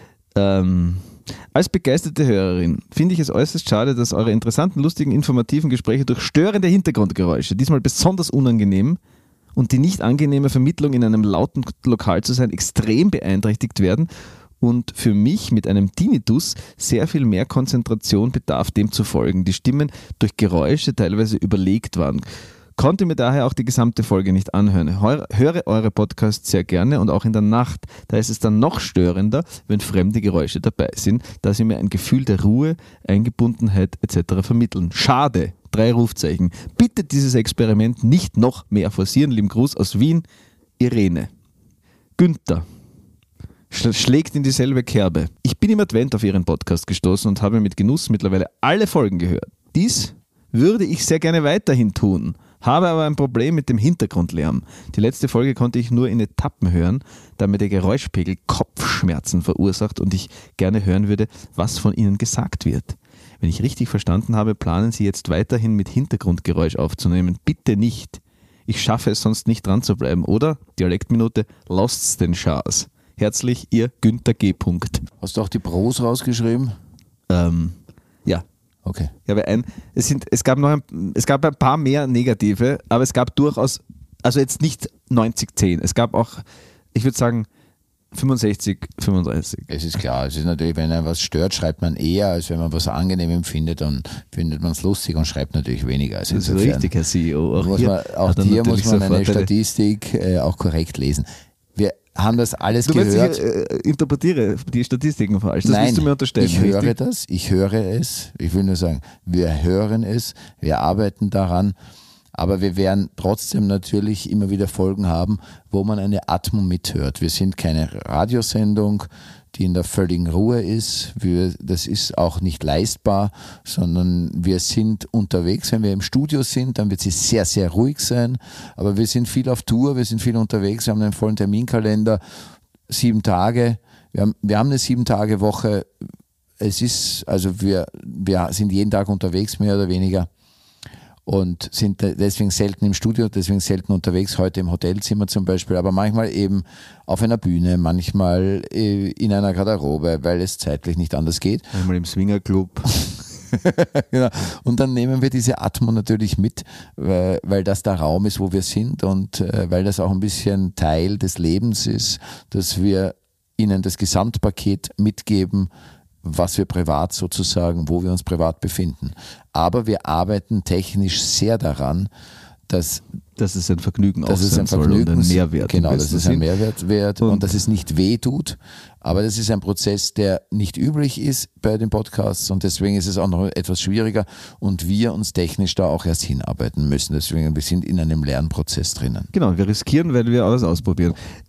Als begeisterte Hörerin finde ich es äußerst schade, dass eure interessanten, lustigen, informativen Gespräche durch störende Hintergrundgeräusche, diesmal besonders unangenehm, und die nicht angenehme Vermittlung in einem lauten Lokal zu sein, extrem beeinträchtigt werden und für mich mit einem Tinnitus sehr viel mehr Konzentration bedarf, dem zu folgen. Die Stimmen durch Geräusche teilweise überlegt waren. Konnte mir daher auch die gesamte Folge nicht anhören. Höre eure Podcasts sehr gerne und auch in der Nacht. Da ist es dann noch störender, wenn fremde Geräusche dabei sind, da sie mir ein Gefühl der Ruhe, Eingebundenheit etc. vermitteln. Schade! 3 Rufzeichen. Bitte dieses Experiment nicht noch mehr forcieren. Lieben Gruß aus Wien, Irene. Günther schlägt in dieselbe Kerbe. Ich bin im Advent auf Ihren Podcast gestoßen und habe mit Genuss mittlerweile alle Folgen gehört. Dies würde ich sehr gerne weiterhin tun, habe aber ein Problem mit dem Hintergrundlärm. Die letzte Folge konnte ich nur in Etappen hören, da mir der Geräuschpegel Kopfschmerzen verursacht und ich gerne hören würde, was von Ihnen gesagt wird. Wenn ich richtig verstanden habe, planen Sie jetzt weiterhin mit Hintergrundgeräusch aufzunehmen. Bitte nicht. Ich schaffe es sonst nicht dran zu bleiben, oder? Dialektminute, lasst's den Schaß. Herzlich, Ihr Günther G. Hast du auch die Pros rausgeschrieben? Ja. Okay. Ja, es gab ein paar mehr negative, aber es gab durchaus, also jetzt nicht 90-10. Es gab auch, ich würde sagen, 65, 35. Es ist klar, es ist natürlich, wenn einem was stört, schreibt man eher, als wenn man was angenehm empfindet, dann findet man es lustig und schreibt natürlich weniger. Also das ist richtig, Herr CEO. Auch hier muss man eine Statistik auch korrekt lesen. Wir haben das alles gehört. Ich interpretiere die Statistiken falsch. Das willst du mir unterstellen. Ich höre es. Ich will nur sagen, wir hören es, wir arbeiten daran. Aber wir werden trotzdem natürlich immer wieder Folgen haben, wo man eine Atmo mithört. Wir sind keine Radiosendung, die in der völligen Ruhe ist. Das ist auch nicht leistbar, sondern wir sind unterwegs. Wenn wir im Studio sind, dann wird sie sehr, sehr ruhig sein. Aber wir sind viel auf Tour, wir sind viel unterwegs, wir haben einen vollen Terminkalender, 7 Tage. Wir haben eine 7-Tage-Woche. Es ist, also wir sind jeden Tag unterwegs, mehr oder weniger. Und sind deswegen selten im Studio, deswegen selten unterwegs, heute im Hotelzimmer zum Beispiel, aber manchmal eben auf einer Bühne, manchmal in einer Garderobe, weil es zeitlich nicht anders geht. Einmal im Swingerclub. Genau. Und dann nehmen wir diese Atmo natürlich mit, weil das der Raum ist, wo wir sind und weil das auch ein bisschen Teil des Lebens ist, dass wir Ihnen das Gesamtpaket mitgeben, was wir privat sozusagen, wo wir uns privat befinden. Aber wir arbeiten technisch sehr daran, dass es ein Vergnügen auch sein soll und ein Mehrwert. Genau, dass es ein Mehrwert wird und dass es nicht weh tut. Aber das ist ein Prozess, der nicht üblich ist bei den Podcasts und deswegen ist es auch noch etwas schwieriger und wir uns technisch da auch erst hinarbeiten müssen. Deswegen, wir sind in einem Lernprozess drinnen. Genau, wir riskieren, weil wir alles ausprobieren.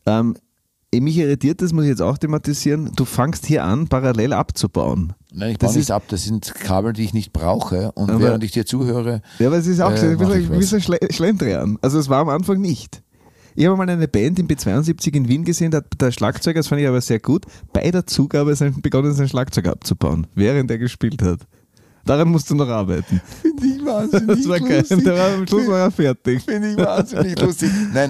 Mich irritiert, das muss ich jetzt auch thematisieren, du fängst hier an, parallel abzubauen. Nein, ich baue nicht ab, das sind Kabel, die ich nicht brauche und aber, während ich dir zuhöre. Ja, aber es ist auch wie so ein Schlendrian. Also es war am Anfang nicht. Ich habe mal eine Band im B72 in Wien gesehen, der Schlagzeuger, das fand ich aber sehr gut, bei der Zugabe begonnen, sein Schlagzeug abzubauen, während er gespielt hat. Daran musst du noch arbeiten. Finde ich wahnsinnig das war geil. lustig. Am Schluss war er fertig. Finde ich wahnsinnig lustig. Nein,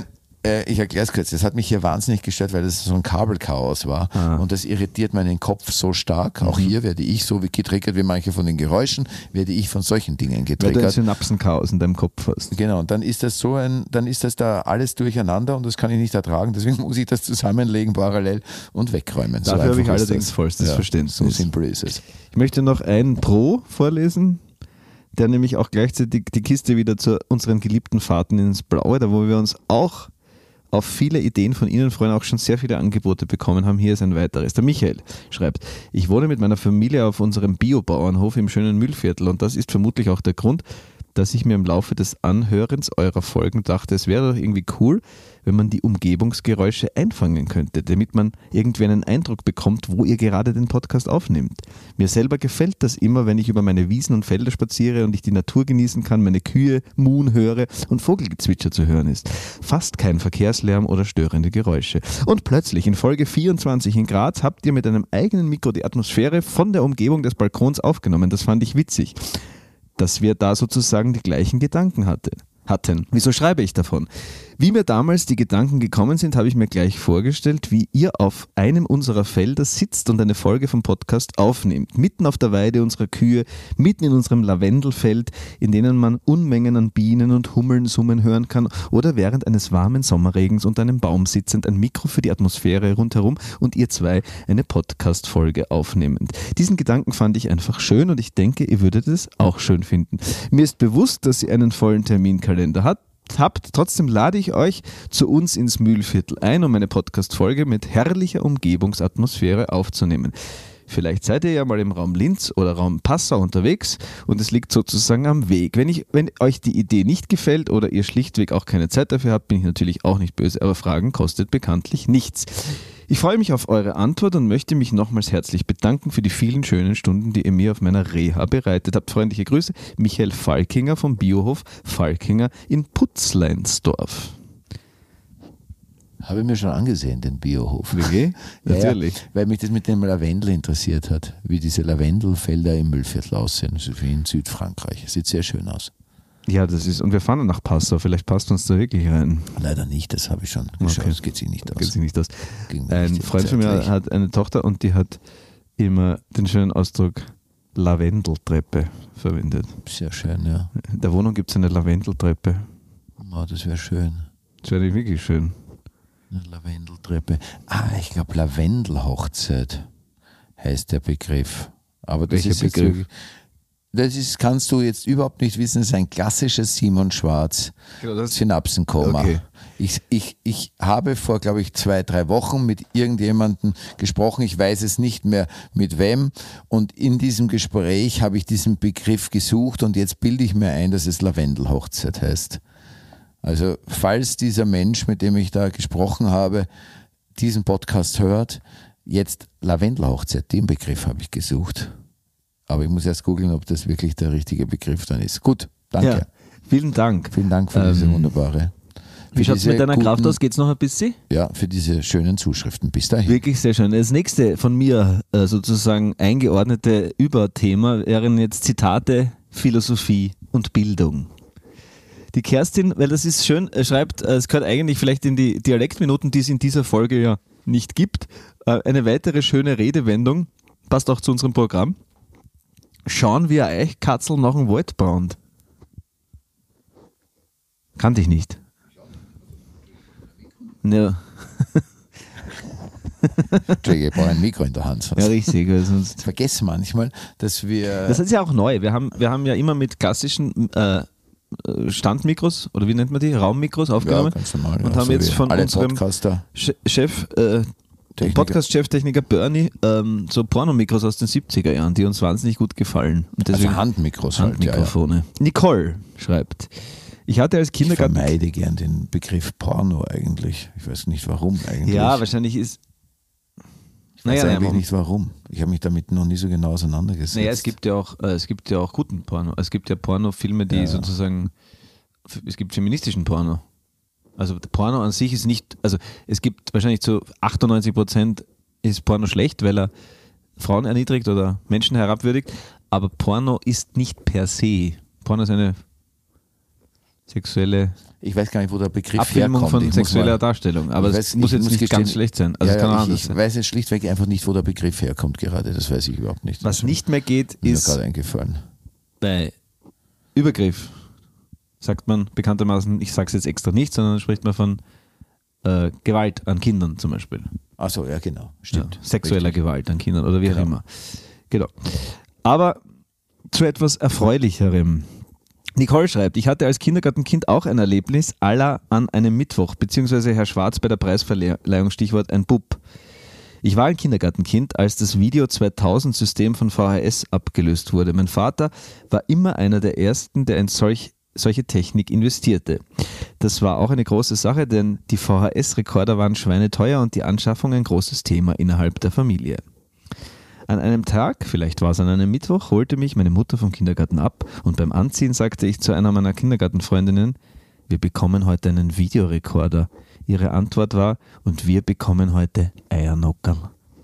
Ich erkläre es kurz. Das hat mich hier wahnsinnig gestört, weil das so ein Kabelchaos war. Und das irritiert meinen Kopf so stark. Auch hier werde ich so wie getriggert wie manche von den Geräuschen, werde ich von solchen Dingen Weil du ein getriggert. Synapsenchaos in deinem Kopf hast. Genau, und dann ist das dann ist das da alles durcheinander und das kann ich nicht ertragen. Deswegen muss ich das zusammenlegen parallel und wegräumen. Dafür habe ich allerdings vollstes Verständnis. So simpel ist es. Ich möchte noch einen Pro vorlesen, der nämlich auch gleichzeitig die Kiste wieder zu unseren geliebten Fahrten ins Blaue, da wo wir uns auch auf viele Ideen von Ihnen freuen, auch schon sehr viele Angebote bekommen haben. Hier ist ein weiteres. Der Michael schreibt, ich wohne mit meiner Familie auf unserem Biobauernhof im schönen Mühlviertel und das ist vermutlich auch der Grund, dass ich mir im Laufe des Anhörens eurer Folgen dachte, es wäre doch irgendwie cool, wenn man die Umgebungsgeräusche einfangen könnte, damit man irgendwie einen Eindruck bekommt, wo ihr gerade den Podcast aufnimmt. Mir selber gefällt das immer, wenn ich über meine Wiesen und Felder spaziere und ich die Natur genießen kann, meine Kühe muhen höre und Vogelgezwitscher zu hören ist. Fast kein Verkehrslärm oder störende Geräusche. Und plötzlich in Folge 24 in Graz habt ihr mit einem eigenen Mikro die Atmosphäre von der Umgebung des Balkons aufgenommen. Das fand ich witzig, dass wir da sozusagen die gleichen Gedanken hatten. Wieso schreibe ich davon? Wie mir damals die Gedanken gekommen sind, habe ich mir gleich vorgestellt, wie ihr auf einem unserer Felder sitzt und eine Folge vom Podcast aufnehmt. Mitten auf der Weide unserer Kühe, mitten in unserem Lavendelfeld, in denen man Unmengen an Bienen und Hummeln summen hören kann oder während eines warmen Sommerregens unter einem Baum sitzend, ein Mikro für die Atmosphäre rundherum und ihr zwei eine Podcast-Folge aufnehmend. Diesen Gedanken fand ich einfach schön und ich denke, ihr würdet es auch schön finden. Mir ist bewusst, dass ihr einen vollen Terminkalender habt. Trotzdem lade ich euch zu uns ins Mühlviertel ein, um eine Podcast-Folge mit herrlicher Umgebungsatmosphäre aufzunehmen. Vielleicht seid ihr ja mal im Raum Linz oder Raum Passau unterwegs und es liegt sozusagen am Weg. Wenn euch die Idee nicht gefällt oder ihr schlichtweg auch keine Zeit dafür habt, bin ich natürlich auch nicht böse, aber Fragen kostet bekanntlich nichts. Ich freue mich auf eure Antwort und möchte mich nochmals herzlich bedanken für die vielen schönen Stunden, die ihr mir auf meiner Reha bereitet habt. Freundliche Grüße, Michael Falkinger vom Biohof Falkinger in Putzleinsdorf. Habe ich mir schon angesehen, den Biohof. Wirklich? Natürlich. Ja, weil mich das mit dem Lavendel interessiert hat, wie diese Lavendelfelder im Mühlviertel aussehen, also wie in Südfrankreich. Sieht sehr schön aus. Ja, das ist, und wir fahren nach Passau, vielleicht passt uns da wirklich rein. Leider nicht, das habe ich schon geschaut, Okay. das geht sich nicht aus. Geht sich nicht aus. Ging mir Ein nicht Freund von mir zeitlich. hat eine Tochter und die hat immer den schönen Ausdruck Lavendeltreppe verwendet. Sehr schön, ja. In der Wohnung gibt es eine Lavendeltreppe. Oh, das wäre schön. Das wäre wirklich schön. Eine Lavendeltreppe. Ich glaube Lavendelhochzeit heißt der Begriff. Aber das Welcher ist jetzt Begriff? wirklich, kannst du jetzt überhaupt nicht wissen, das ist ein klassisches Simon Schwarz Synapsenkoma. Okay. Ich habe vor, glaube ich, 2-3 Wochen mit irgendjemandem gesprochen, ich weiß es nicht mehr mit wem, und in diesem Gespräch habe ich diesen Begriff gesucht und jetzt bilde ich mir ein, dass es Lavendelhochzeit heißt. Also falls dieser Mensch, mit dem ich da gesprochen habe, diesen Podcast hört, jetzt Lavendelhochzeit, den Begriff habe ich gesucht. Aber ich muss erst googeln, ob das wirklich der richtige Begriff dann ist. Gut, danke. Ja, vielen Dank. Vielen Dank für diese wunderbare. Wie schaut es diese mit deiner Kraft guten- aus? Geht es noch ein bisschen? Ja, für diese schönen Zuschriften. Bis dahin. Wirklich sehr schön. Das nächste von mir sozusagen eingeordnete Überthema wären jetzt Zitate, Philosophie und Bildung. Die Kerstin, weil das ist schön, schreibt, es gehört eigentlich vielleicht in die Dialektminuten, die es in dieser Folge ja nicht gibt, eine weitere schöne Redewendung, passt auch zu unserem Programm. Schauen wie ein Eichkatzel nach dem Wald brannt. Kannte ich nicht. Ja, Entschuldige, ich brauche ein Mikro in der Hand. Sonst ja richtig. Weil sonst ich vergesse manchmal, dass wir. das ist ja auch neu. Wir haben ja immer mit klassischen Standmikros, oder wie nennt man die? Raummikros aufgenommen. ganz normal. Und ja, haben so jetzt wie von alle unserem Podcaster. Chef, Techniker. Podcast-Cheftechniker Bernie, so Pornomikros aus den 70er Jahren, die uns wahnsinnig gut gefallen. Und deswegen Also Handmikros halt. Handmikrofone. Nicole schreibt, ich hatte als Ich Kindergarten... vermeide gern den Begriff Porno eigentlich. Ich weiß nicht warum eigentlich. Ja, wahrscheinlich ist... ich weiß eigentlich Moment. nicht warum. Ich habe mich damit noch nie so genau auseinandergesetzt. Naja, es gibt ja auch guten Porno. Es gibt ja Pornofilme, die sozusagen, es gibt feministischen Porno. Also Porno an sich ist nicht, also es gibt wahrscheinlich zu 98% ist Porno schlecht, weil er Frauen erniedrigt oder Menschen herabwürdigt, aber Porno ist nicht per se. Porno ist eine sexuelle Ich weiß gar nicht, wo der Begriff Abfilmung herkommt. von sexueller Darstellung, aber es muss jetzt nicht ganz schlecht sein. Also es kann auch anders ich sein. weiß jetzt schlichtweg einfach nicht, wo der Begriff herkommt gerade. Das weiß ich überhaupt nicht. Was nicht mehr geht, Ist mir ist gerade eingefallen. bei Übergriff, sagt man bekanntermaßen, ich sage es jetzt extra nicht, sondern spricht man von Gewalt an Kindern zum Beispiel. Achso, ja, genau. Stimmt. Ja, sexueller Richtig. Gewalt an Kindern oder wie auch Genau. immer. Genau. Aber zu etwas Erfreulicherem. Nicole schreibt, ich hatte als Kindergartenkind auch ein Erlebnis à la an einem Mittwoch, beziehungsweise Herr Schwarz bei der Preisverleihung, Stichwort ein Bub. Ich war ein Kindergartenkind, als das Video 2000-System von VHS abgelöst wurde. Mein Vater war immer einer der Ersten, der in solche Technik investierte. Das war auch eine große Sache, denn die VHS-Rekorder waren schweineteuer und die Anschaffung ein großes Thema innerhalb der Familie. An einem Tag, vielleicht war es an einem Mittwoch, holte mich meine Mutter vom Kindergarten ab und beim Anziehen sagte ich zu einer meiner Kindergartenfreundinnen, wir bekommen heute einen Videorekorder. Ihre Antwort war, und wir bekommen heute Eiernockerl.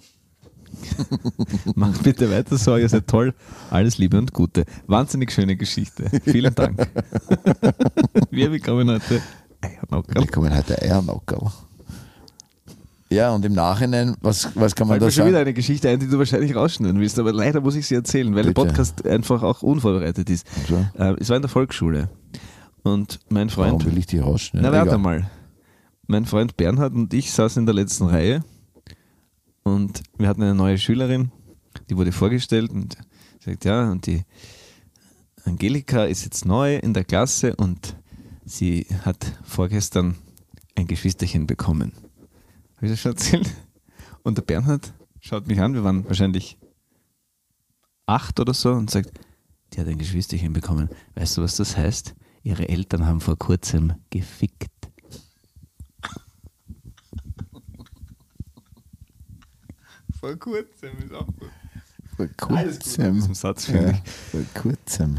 Macht bitte weiter so, ihr seid toll. Alles Liebe und Gute. Wahnsinnig schöne Geschichte. Vielen Dank. Wir bekommen heute Eiernockerl. Wir kommen heute Eiernockerl. Ja, und im Nachhinein, was kann man Fällt da mir schon sagen? wieder eine Geschichte ein, die du wahrscheinlich rausschneiden willst, aber leider muss ich sie erzählen, weil Bitte. der Podcast einfach auch unvorbereitet ist. So. Es war in der Volksschule und mein Warum Freund, will ich die rausschneiden? na warte Egal. mal, mein Freund Bernhard und ich saßen in der letzten Reihe und wir hatten eine neue Schülerin, die wurde vorgestellt und sagt, ja, und die Angelika ist jetzt neu in der Klasse und sie hat vorgestern ein Geschwisterchen bekommen. Habe ich das schon erzählt? Und der Bernhard schaut mich an, wir waren wahrscheinlich 8 oder so und sagt, die hat ein Geschwisterchen bekommen. Weißt du, was das heißt? Ihre Eltern haben vor kurzem gefickt. Vor kurzem ist auch gut. Vor Alles gut an kurzem. diesem Satz, finde Ja, ich. vor kurzem.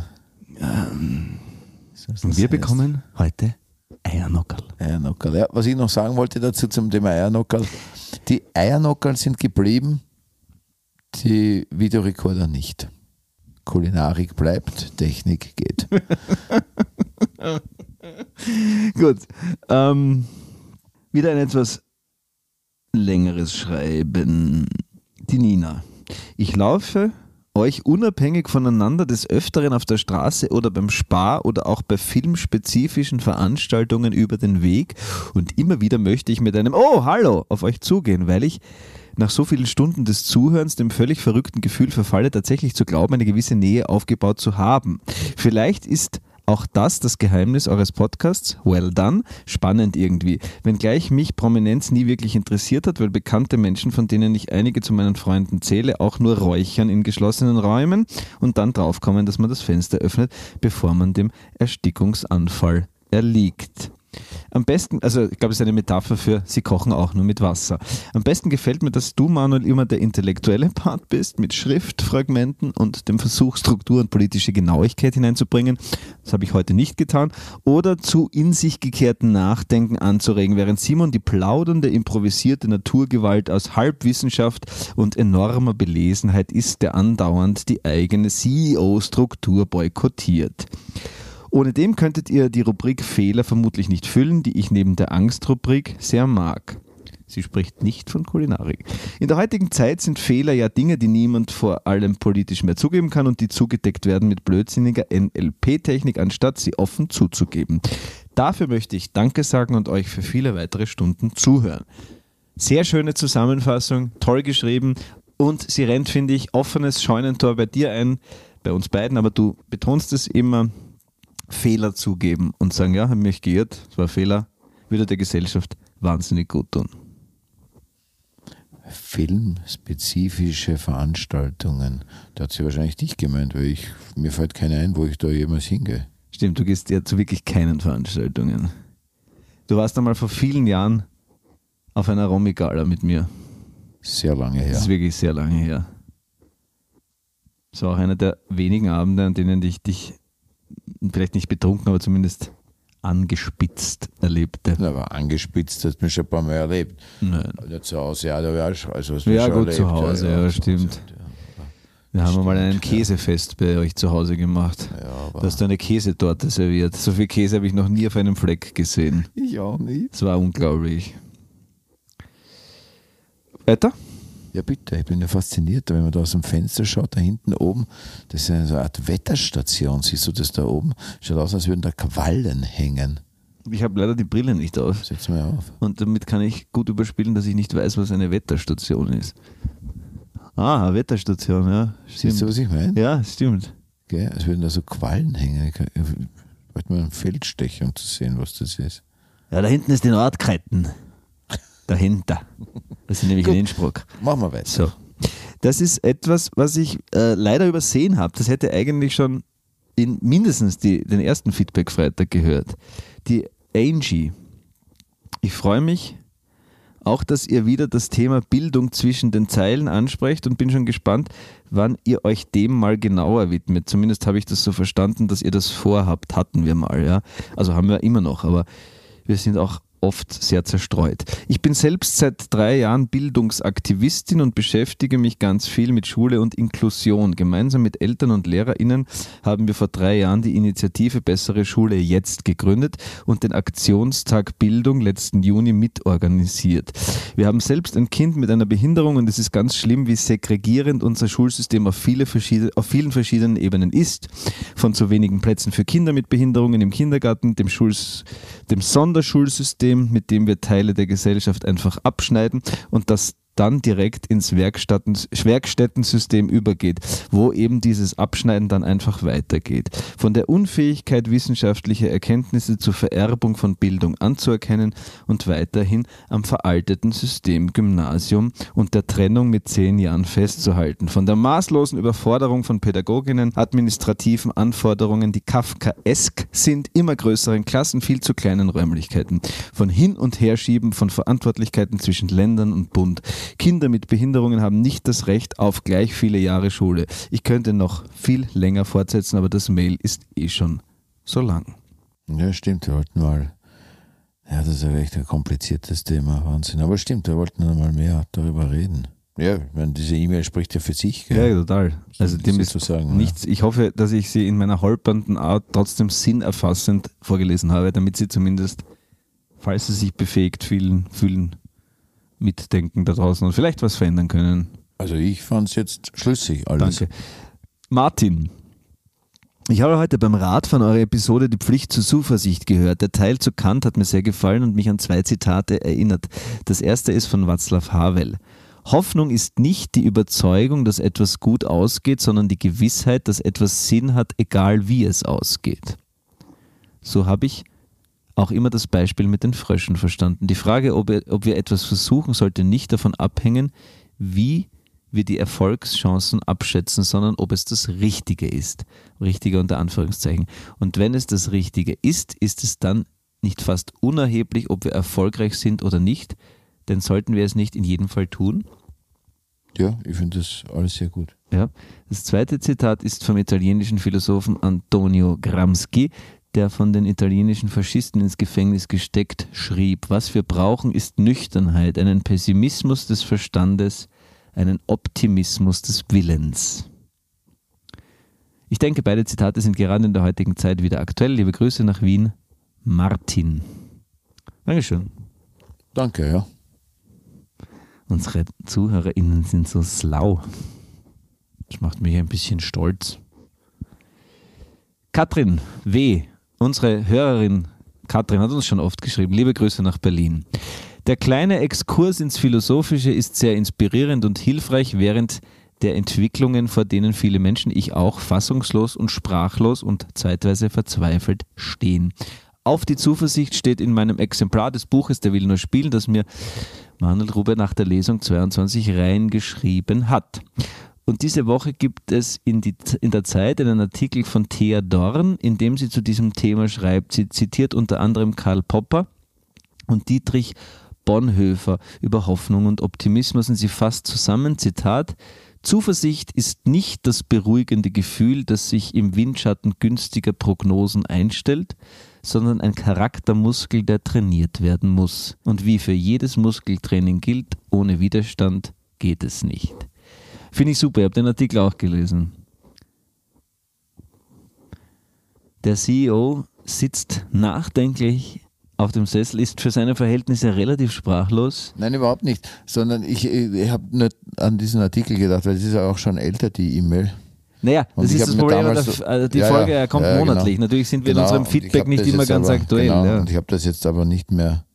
So, was Und das wir heißt. bekommen heute Eiernockerl. Eiernockerl. Ja, was ich noch sagen wollte dazu zum Thema Eiernockerl. Die Eiernockerl sind geblieben, die Videorekorder nicht. Kulinarik bleibt, Technik geht. Gut. Wieder ein etwas längeres Schreiben. Die Nina. Ich laufe euch unabhängig voneinander des Öfteren auf der Straße oder beim Spar oder auch bei filmspezifischen Veranstaltungen über den Weg und immer wieder möchte ich mit einem Oh, hallo auf euch zugehen, weil ich nach so vielen Stunden des Zuhörens dem völlig verrückten Gefühl verfalle, tatsächlich zu glauben, eine gewisse Nähe aufgebaut zu haben. Vielleicht ist auch das Geheimnis eures Podcasts, well done, spannend irgendwie. Wenngleich mich Prominenz nie wirklich interessiert hat, weil bekannte Menschen, von denen ich einige zu meinen Freunden zähle, auch nur räuchern in geschlossenen Räumen und dann draufkommen, dass man das Fenster öffnet, bevor man dem Erstickungsanfall erliegt. Am besten, also ich glaube, es ist eine Metapher für, sie kochen auch nur mit Wasser. Am besten gefällt mir, dass du, Manuel, immer der intellektuelle Part bist, mit Schriftfragmenten und dem Versuch, Struktur und politische Genauigkeit hineinzubringen. Das habe ich heute nicht getan. Oder zu in sich gekehrten Nachdenken anzuregen, während Simon die plaudernde, improvisierte Naturgewalt aus Halbwissenschaft und enormer Belesenheit ist, der andauernd die eigene CEO-Struktur boykottiert. Ohne dem könntet ihr die Rubrik Fehler vermutlich nicht füllen, die ich neben der Angstrubrik sehr mag. Sie spricht nicht von Kulinarik. In der heutigen Zeit sind Fehler ja Dinge, die niemand vor allem politisch mehr zugeben kann und die zugedeckt werden mit blödsinniger NLP-Technik, anstatt sie offen zuzugeben. Dafür möchte ich Danke sagen und euch für viele weitere Stunden zuhören. Sehr schöne Zusammenfassung, toll geschrieben und sie rennt, finde ich, offenes Scheunentor bei dir ein, bei uns beiden, aber du betonst es immer, Fehler zugeben und sagen, ja, habe mich geirrt, es war ein Fehler, würde der Gesellschaft wahnsinnig gut tun. Filmspezifische Veranstaltungen. Da hat sie wahrscheinlich dich gemeint, weil mir fällt keine ein, wo ich da jemals hingehe. Stimmt, du gehst ja zu wirklich keinen Veranstaltungen. Du warst einmal vor vielen Jahren auf einer Romy-Gala mit mir. Sehr lange her. Das ist wirklich sehr lange her. Das war auch einer der wenigen Abende, an denen ich dich vielleicht nicht betrunken, aber zumindest angespitzt erlebte. Aber angespitzt hat man schon ein paar Mal erlebt. Nein. Nicht zu Hause, ja, da habe ich auch schon, also Ja, gut, zu Hause, ja, stimmt. Wir haben Stimmt, mal ein ja. Käsefest bei euch zu Hause gemacht. Ja, aber Du hast eine Käsetorte serviert. So viel Käse habe ich noch nie auf einem Fleck gesehen. ich auch nicht. Das war unglaublich. Weiter? Ja, bitte, ich bin ja fasziniert, wenn man da aus dem Fenster schaut, da hinten oben, das ist eine so eine Art Wetterstation, siehst du das da oben? Schaut aus, als würden da Quallen hängen. Ich habe leider die Brille nicht auf. Setz mal auf. Und damit kann ich gut überspielen, dass ich nicht weiß, was eine Wetterstation ist. Ah, eine Wetterstation, ja. Siehst du, Stimmt. was ich meine? Ja, stimmt. Gell? Als würden da so Quallen hängen. Ich wollte mal ein Feld stechen, um zu sehen, was das ist. Ja, da hinten ist die Nordkreiten. Dahinter. Das sind nämlich in Innsbruck. Machen wir weiter. So. Das ist etwas, was ich leider übersehen habe. Das hätte eigentlich schon in mindestens den ersten Feedback-Freitag gehört. Die Angie. Ich freue mich auch, dass ihr wieder das Thema Bildung zwischen den Zeilen ansprecht und bin schon gespannt, wann ihr euch dem mal genauer widmet. Zumindest habe ich das so verstanden, dass ihr das vorhabt. Hatten wir mal, ja. Also haben wir immer noch, aber wir sind auch oft sehr zerstreut. Ich bin selbst seit 3 Jahren Bildungsaktivistin und beschäftige mich ganz viel mit Schule und Inklusion. Gemeinsam mit Eltern und LehrerInnen haben wir vor 3 Jahren die Initiative Bessere Schule jetzt gegründet und den Aktionstag Bildung letzten Juni mitorganisiert. Wir haben selbst ein Kind mit einer Behinderung und es ist ganz schlimm, wie segregierend unser Schulsystem auf vielen verschiedenen Ebenen ist. Von zu wenigen Plätzen für Kinder mit Behinderungen im Kindergarten, dem Sonderschulsystem, mit dem wir Teile der Gesellschaft einfach abschneiden und das dann direkt ins Werkstättensystem übergeht, wo eben dieses Abschneiden dann einfach weitergeht. Von der Unfähigkeit, wissenschaftliche Erkenntnisse zur Vererbung von Bildung anzuerkennen und weiterhin am veralteten System Gymnasium und der Trennung mit 10 Jahren festzuhalten. Von der maßlosen Überforderung von Pädagoginnen, administrativen Anforderungen, die kafkaesk sind, immer größeren Klassen, viel zu kleinen Räumlichkeiten. Von Hin- und Herschieben von Verantwortlichkeiten zwischen Ländern und Bund. Kinder mit Behinderungen haben nicht das Recht auf gleich viele Jahre Schule. Ich könnte noch viel länger fortsetzen, aber das Mail ist schon so lang. Ja, stimmt, wir wollten mal. Ja, das ist ja echt ein kompliziertes Thema, Wahnsinn. Aber stimmt, wir wollten noch mal mehr darüber reden. Ja, ich meine, diese E-Mail spricht ja für sich. Gell? Ja, total. Also dem ist sozusagen, nichts. Ich hoffe, dass ich sie in meiner holpernden Art trotzdem sinnerfassend vorgelesen habe, damit sie zumindest, falls sie sich befähigt fühlen, mitdenken da draußen und vielleicht was verändern können. Also ich fand es jetzt schlüssig alles. Danke. Martin, ich habe heute beim Radfahren eure Episode Die Pflicht zur Zuversicht gehört. Der Teil zu Kant hat mir sehr gefallen und mich an 2 Zitate erinnert. Das erste ist von Václav Havel. Hoffnung ist nicht die Überzeugung, dass etwas gut ausgeht, sondern die Gewissheit, dass etwas Sinn hat, egal wie es ausgeht. So habe ich auch immer das Beispiel mit den Fröschen verstanden. Die Frage, ob wir etwas versuchen, sollte nicht davon abhängen, wie wir die Erfolgschancen abschätzen, sondern ob es das Richtige ist. Richtige unter Anführungszeichen. Und wenn es das Richtige ist, ist es dann nicht fast unerheblich, ob wir erfolgreich sind oder nicht, denn sollten wir es nicht in jedem Fall tun? Ja, ich finde das alles sehr gut. Ja. Das zweite Zitat ist vom italienischen Philosophen Antonio Gramsci, der von den italienischen Faschisten ins Gefängnis gesteckt schrieb: Was wir brauchen, ist Nüchternheit, einen Pessimismus des Verstandes, einen Optimismus des Willens. Ich denke, beide Zitate sind gerade in der heutigen Zeit wieder aktuell. Liebe Grüße nach Wien, Martin. Dankeschön. Danke, ja. Unsere ZuhörerInnen sind so schlau. Das macht mich ein bisschen stolz. Katrin W., unsere Hörerin Katrin hat uns schon oft geschrieben. Liebe Grüße nach Berlin. Der kleine Exkurs ins Philosophische ist sehr inspirierend und hilfreich während der Entwicklungen, vor denen viele Menschen, ich auch, fassungslos und sprachlos und zeitweise verzweifelt stehen. Auf die Zuversicht steht in meinem Exemplar des Buches Der will nur spielen, das mir Manuel Rube nach der Lesung 22 reingeschrieben hat. Und diese Woche gibt es in der Zeit einen Artikel von Thea Dorn, in dem sie zu diesem Thema schreibt. Sie zitiert unter anderem Karl Popper und Dietrich Bonhoeffer über Hoffnung und Optimismus und sie fasst zusammen, Zitat: Zuversicht ist nicht das beruhigende Gefühl, das sich im Windschatten günstiger Prognosen einstellt, sondern ein Charaktermuskel, der trainiert werden muss. Und wie für jedes Muskeltraining gilt, ohne Widerstand geht es nicht. Finde ich super, ich habe den Artikel auch gelesen. Der CEO sitzt nachdenklich auf dem Sessel, ist für seine Verhältnisse relativ sprachlos. Nein, überhaupt nicht, sondern ich habe nicht an diesen Artikel gedacht, weil es ist ja auch schon älter, die E-Mail. Naja, Und das ich ist hab das mir Problem, damals die Folge kommt monatlich. Genau. Natürlich sind wir in Genau, unserem und ich Feedback hab nicht das immer jetzt ganz aber, aktuell. Genau, Ja. und ich habe das jetzt aber nicht mehr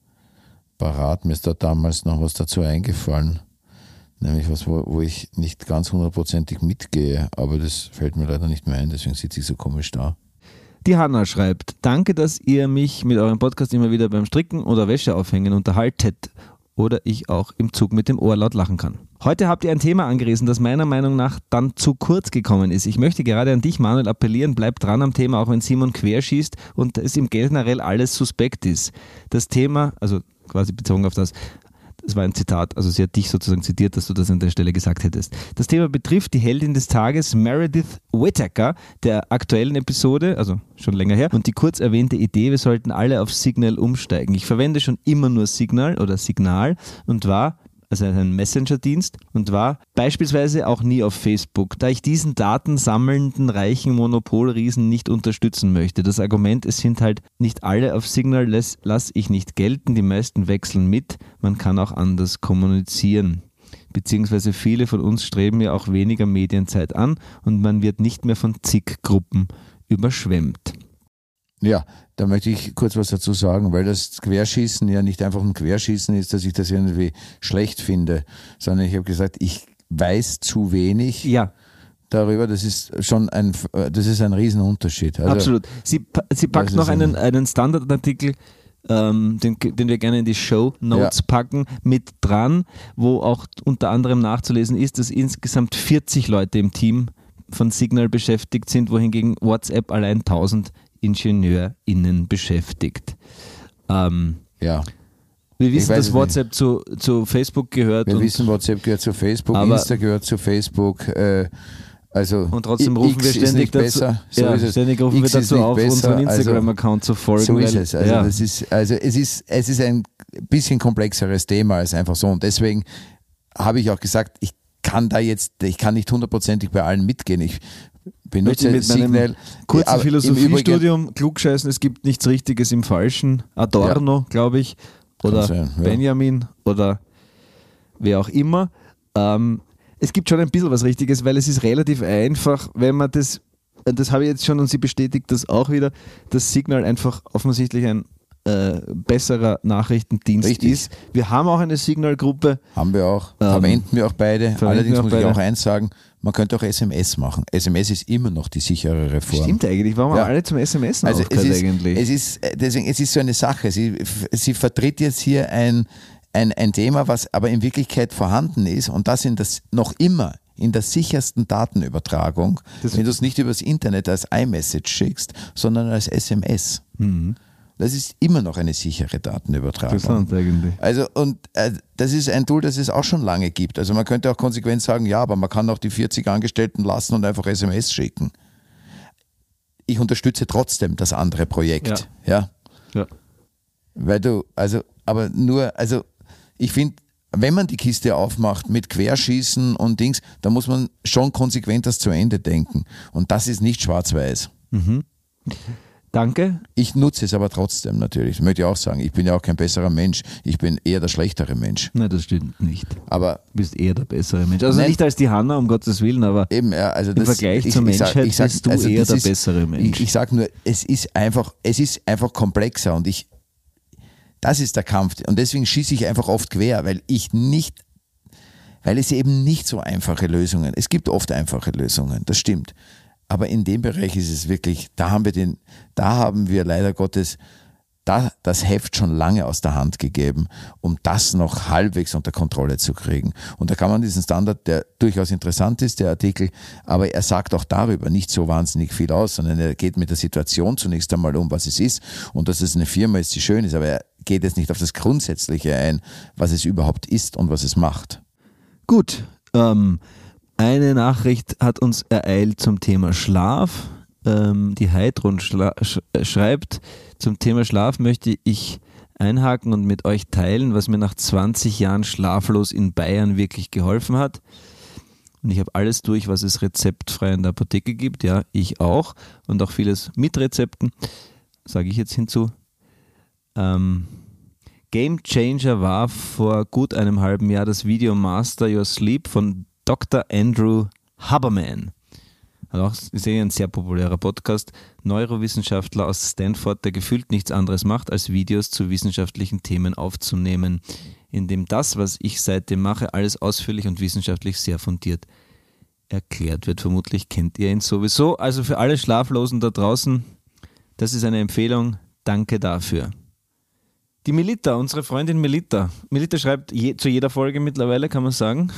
parat. Mir ist da damals noch was dazu eingefallen, nämlich was, wo ich nicht ganz 100%ig mitgehe, aber das fällt mir leider nicht mehr ein, deswegen sitze ich so komisch da. Die Hanna schreibt, danke, dass ihr mich mit eurem Podcast immer wieder beim Stricken oder Wäsche aufhängen unterhaltet oder ich auch im Zug mit dem Ohr laut lachen kann. Heute habt ihr ein Thema angerissen, das meiner Meinung nach dann zu kurz gekommen ist. Ich möchte gerade an dich, Manuel, appellieren, bleib dran am Thema, auch wenn Simon querschießt und es im generell alles suspekt ist. Das Thema, also quasi bezogen auf das war ein Zitat, also sie hat dich sozusagen zitiert, dass du das an der Stelle gesagt hättest. Das Thema betrifft die Heldin des Tages, Meredith Whittaker, der aktuellen Episode, also schon länger her, und die kurz erwähnte Idee, wir sollten alle auf Signal umsteigen. Ich verwende schon immer nur Signal oder Signal und war, also ein Messenger-Dienst, und war beispielsweise auch nie auf Facebook, da ich diesen datensammelnden, reichen Monopolriesen nicht unterstützen möchte. Das Argument, es sind halt nicht alle auf Signal, lasse ich nicht gelten, die meisten wechseln mit, man kann auch anders kommunizieren. Beziehungsweise viele von uns streben ja auch weniger Medienzeit an und man wird nicht mehr von zig Gruppen überschwemmt. Ja, da möchte ich kurz was dazu sagen, weil das Querschießen ja nicht einfach ein Querschießen ist, dass ich das irgendwie schlecht finde, sondern ich habe gesagt, ich weiß zu wenig darüber. Das ist schon ein Riesenunterschied. Also, absolut. Sie packt noch einen Standardartikel, den wir gerne in die Show Notes packen, mit dran, wo auch unter anderem nachzulesen ist, dass insgesamt 40 Leute im Team von Signal beschäftigt sind, wohingegen WhatsApp allein 1000 IngenieurInnen beschäftigt. Wir wissen, dass WhatsApp zu Facebook gehört. Wir wissen, WhatsApp gehört zu Facebook, Insta gehört zu Facebook. Und trotzdem rufen wir ständig dazu, ständig rufen wir dazu auf, unseren Instagram-Account zu folgen. So ist es. Es ist ein bisschen komplexeres Thema als einfach so. Und deswegen habe ich auch gesagt, ich kann nicht 100%ig bei allen mitgehen. Ich benutze mit Signal. Kurzen Philosophiestudium, klugscheißen, es gibt nichts Richtiges im Falschen. Adorno, glaube ich, oder Benjamin oder wer auch immer. Es gibt schon ein bisschen was Richtiges, weil es ist relativ einfach, wenn man das habe ich jetzt schon und sie bestätigt das auch wieder, dass Signal einfach offensichtlich ein besserer Nachrichtendienst ist. Wir haben auch eine Signal-Gruppe. Haben wir auch. Verwenden wir auch beide. Allerdings muss ich auch eins sagen, man könnte auch SMS machen. SMS ist immer noch die sicherere Form. Stimmt eigentlich. Warum haben alle zum SMS eigentlich? Es ist so eine Sache. Sie vertritt jetzt hier ein Thema, was aber in Wirklichkeit vorhanden ist, und das noch immer in der sichersten Datenübertragung, wenn du es nicht übers Internet als iMessage schickst, sondern als SMS. Mhm. Das ist immer noch eine sichere Datenübertragung. Interessant eigentlich. Also, und das ist ein Tool, das es auch schon lange gibt. Also man könnte auch konsequent sagen, ja, aber man kann auch die 40 Angestellten lassen und einfach SMS schicken. Ich unterstütze trotzdem das andere Projekt. Ja. Weil ich finde, wenn man die Kiste aufmacht mit Querschießen und Dings, da muss man schon konsequent das zu Ende denken. Und das ist nicht schwarz-weiß. Mhm. Danke. Ich nutze es aber trotzdem natürlich. Das möchte ich auch sagen. Ich bin ja auch kein besserer Mensch. Ich bin eher der schlechtere Mensch. Nein, das stimmt nicht. Aber du bist eher der bessere Mensch. Also nicht als die Hanna, um Gottes Willen, aber im Vergleich zur Menschheit bist du eher der bessere Mensch. Ich sage nur, es ist einfach komplexer und das ist der Kampf. Und deswegen schieße ich einfach oft quer, weil es eben nicht so einfache Lösungen. Es gibt oft einfache Lösungen, das stimmt. Aber in dem Bereich ist es wirklich, da haben wir leider Gottes das Heft schon lange aus der Hand gegeben, um das noch halbwegs unter Kontrolle zu kriegen. Und da kann man diesen Standard, der durchaus interessant ist, der Artikel, aber er sagt auch darüber nicht so wahnsinnig viel aus, sondern er geht mit der Situation zunächst einmal um, was es ist und dass es eine Firma ist, die schön ist, aber er geht jetzt nicht auf das Grundsätzliche ein, was es überhaupt ist und was es macht. Gut, eine Nachricht hat uns ereilt zum Thema Schlaf. Die Heidrun schreibt, zum Thema Schlaf möchte ich einhaken und mit euch teilen, was mir nach 20 Jahren schlaflos in Bayern wirklich geholfen hat. Und ich habe alles durch, was es rezeptfrei in der Apotheke gibt. Ja, ich auch. Und auch vieles mit Rezepten, sage ich jetzt hinzu. Game Changer war vor gut einem halben Jahr das Video Master Your Sleep von Dr. Andrew Huberman. Also auch, ist ein sehr populärer Podcast. Neurowissenschaftler aus Stanford, der gefühlt nichts anderes macht, als Videos zu wissenschaftlichen Themen aufzunehmen, in dem das, was ich seitdem mache, alles ausführlich und wissenschaftlich sehr fundiert erklärt wird. Vermutlich kennt ihr ihn sowieso. Also für alle Schlaflosen da draußen, das ist eine Empfehlung. Danke dafür. Die Melita, unsere Freundin Melita. Melita schreibt zu jeder Folge mittlerweile, kann man sagen.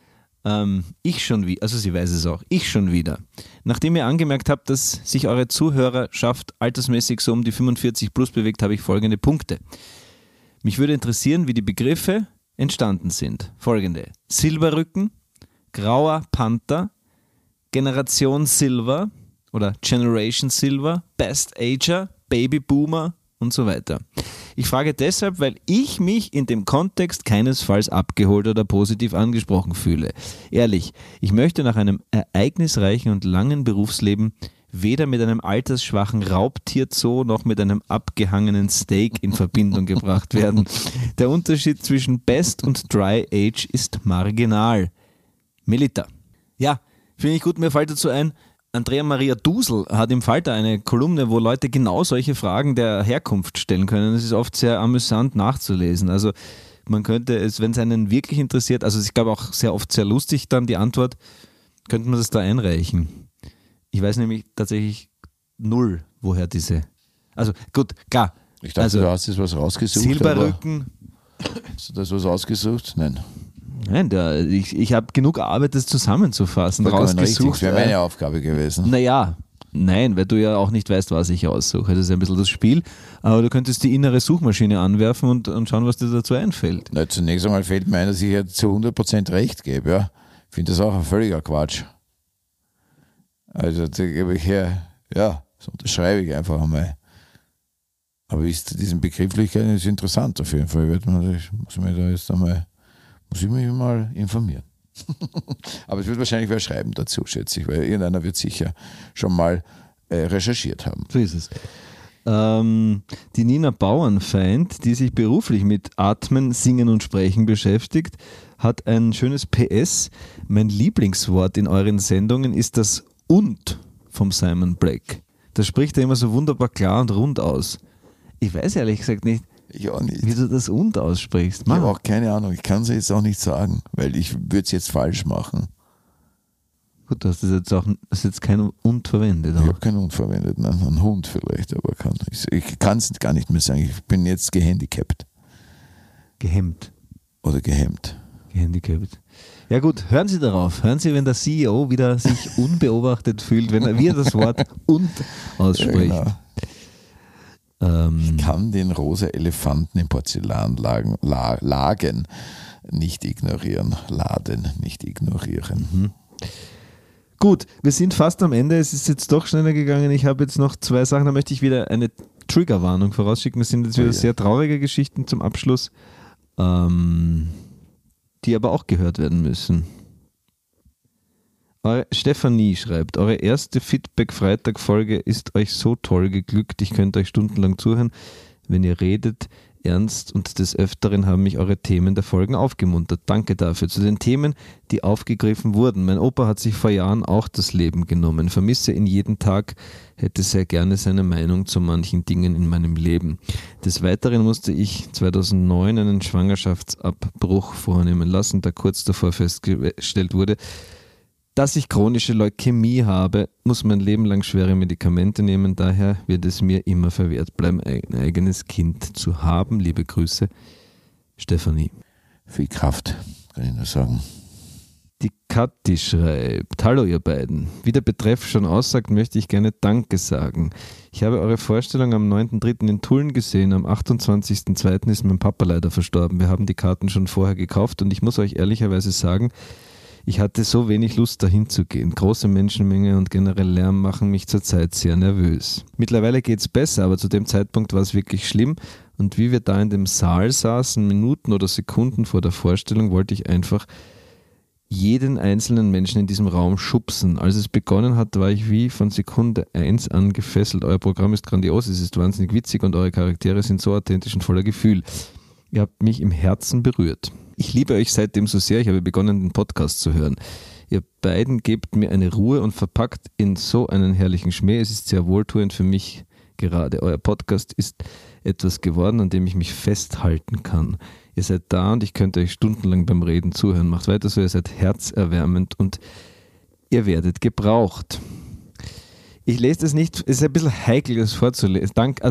Ich schon wieder, also sie weiß es auch, ich schon wieder. Nachdem ihr angemerkt habt, dass sich eure Zuhörerschaft altersmäßig so um die 45 plus bewegt, habe ich folgende Punkte. Mich würde interessieren, wie die Begriffe entstanden sind. Folgende: Silberrücken, Grauer Panther, Generation Silver oder Generation Silver, Best Ager, Baby Boomer und so weiter. Ich frage deshalb, weil ich mich in dem Kontext keinesfalls abgeholt oder positiv angesprochen fühle. Ehrlich, ich möchte nach einem ereignisreichen und langen Berufsleben weder mit einem altersschwachen Raubtierzoo noch mit einem abgehangenen Steak in Verbindung gebracht werden. Der Unterschied zwischen Best und Dry Age ist marginal. Melita. Ja, finde ich gut, mir fällt dazu ein, Andrea Maria Dusel hat im Falter eine Kolumne, wo Leute genau solche Fragen der Herkunft stellen können. Es ist oft sehr amüsant nachzulesen. Also man könnte es, wenn es einen wirklich interessiert, also ich glaube auch sehr oft sehr lustig dann die Antwort, könnte man das da einreichen. Ich weiß nämlich tatsächlich null, woher diese, also gut, klar. Ich dachte, also, du hast jetzt was rausgesucht. Silberrücken. Hast du das was ausgesucht? Nein. Nein, ich habe genug Arbeit, das zusammenzufassen, rausgesucht. Das wäre meine Aufgabe gewesen. Naja, nein, weil du ja auch nicht weißt, was ich aussuche. Das ist ein bisschen das Spiel. Aber du könntest die innere Suchmaschine anwerfen und schauen, was dir dazu einfällt. Na, zunächst einmal fällt mir ein, dass ich ja zu 100% recht gebe. Ja. Ich finde das auch ein völliger Quatsch. Also da gebe ich her, ja, das unterschreibe ich einfach einmal. Aber diesen Begrifflichkeiten ist interessant auf jeden Fall. Muss ich mich mal informieren. Aber es wird wahrscheinlich wer schreiben dazu, schätze ich, weil irgendeiner wird sicher schon mal recherchiert haben. So ist es. Die Nina Bauernfeind, die sich beruflich mit Atmen, Singen und Sprechen beschäftigt, hat ein schönes PS. Mein Lieblingswort in euren Sendungen ist das Und vom Simon Black. Das spricht er immer so wunderbar klar und rund aus. Ich weiß ehrlich gesagt nicht, ich auch nicht. Wie du das Und aussprichst. Ich habe auch keine Ahnung. Ich kann es jetzt auch nicht sagen, weil ich würde es jetzt falsch machen. Gut, du hast jetzt kein Und verwendet. Ich habe kein Und verwendet. Nein, ein Hund vielleicht, aber ich kann es gar nicht mehr sagen. Ich bin jetzt gehandicapt. Gehemmt. Oder gehemmt. Gehandicapt. Ja gut, hören Sie darauf. Hören Sie, wenn der CEO wieder sich unbeobachtet fühlt, wenn er das Wort Und ausspricht. Ja, genau. Ich kann den rosa Elefanten im Porzellanladen nicht ignorieren. Laden nicht ignorieren. Mhm. Gut, wir sind fast am Ende. Es ist jetzt doch schneller gegangen. Ich habe jetzt noch 2 Sachen. Da möchte ich wieder eine Triggerwarnung vorausschicken. Das sind jetzt wieder sehr traurige Geschichten zum Abschluss, die aber auch gehört werden müssen. Stefanie schreibt, eure erste Feedback-Freitag-Folge ist euch so toll geglückt, ich könnte euch stundenlang zuhören, wenn ihr redet, ernst und des Öfteren haben mich eure Themen der Folgen aufgemuntert. Danke dafür. Zu den Themen, die aufgegriffen wurden. Mein Opa hat sich vor Jahren auch das Leben genommen. Vermisse ihn jeden Tag, hätte sehr gerne seine Meinung zu manchen Dingen in meinem Leben. Des Weiteren musste ich 2009 einen Schwangerschaftsabbruch vornehmen lassen, da kurz davor festgestellt wurde, dass ich chronische Leukämie habe, muss mein Leben lang schwere Medikamente nehmen. Daher wird es mir immer verwehrt bleiben, ein eigenes Kind zu haben. Liebe Grüße, Stefanie. Viel Kraft, kann ich nur sagen. Die Kathi schreibt, hallo ihr beiden. Wie der Betreff schon aussagt, möchte ich gerne Danke sagen. Ich habe eure Vorstellung am 9.3. in Tulln gesehen. Am 28.2. ist mein Papa leider verstorben. Wir haben die Karten schon vorher gekauft und ich muss euch ehrlicherweise sagen, ich hatte so wenig Lust, dahin zu gehen. Große Menschenmenge und generell Lärm machen mich zurzeit sehr nervös. Mittlerweile geht es besser, aber zu dem Zeitpunkt war es wirklich schlimm. Und wie wir da in dem Saal saßen, Minuten oder Sekunden vor der Vorstellung, wollte ich einfach jeden einzelnen Menschen in diesem Raum schubsen. Als es begonnen hat, war ich wie von Sekunde 1 an gefesselt. Euer Programm ist grandios, es ist wahnsinnig witzig und eure Charaktere sind so authentisch und voller Gefühl. Ihr habt mich im Herzen berührt. Ich liebe euch seitdem so sehr, ich habe begonnen, den Podcast zu hören. Ihr beiden gebt mir eine Ruhe und verpackt in so einen herrlichen Schmäh. Es ist sehr wohltuend für mich gerade. Euer Podcast ist etwas geworden, an dem ich mich festhalten kann. Ihr seid da und ich könnte euch stundenlang beim Reden zuhören. Macht weiter so, ihr seid herzerwärmend und ihr werdet gebraucht. Ich lese das nicht, es ist ein bisschen heikel, das vorzulesen.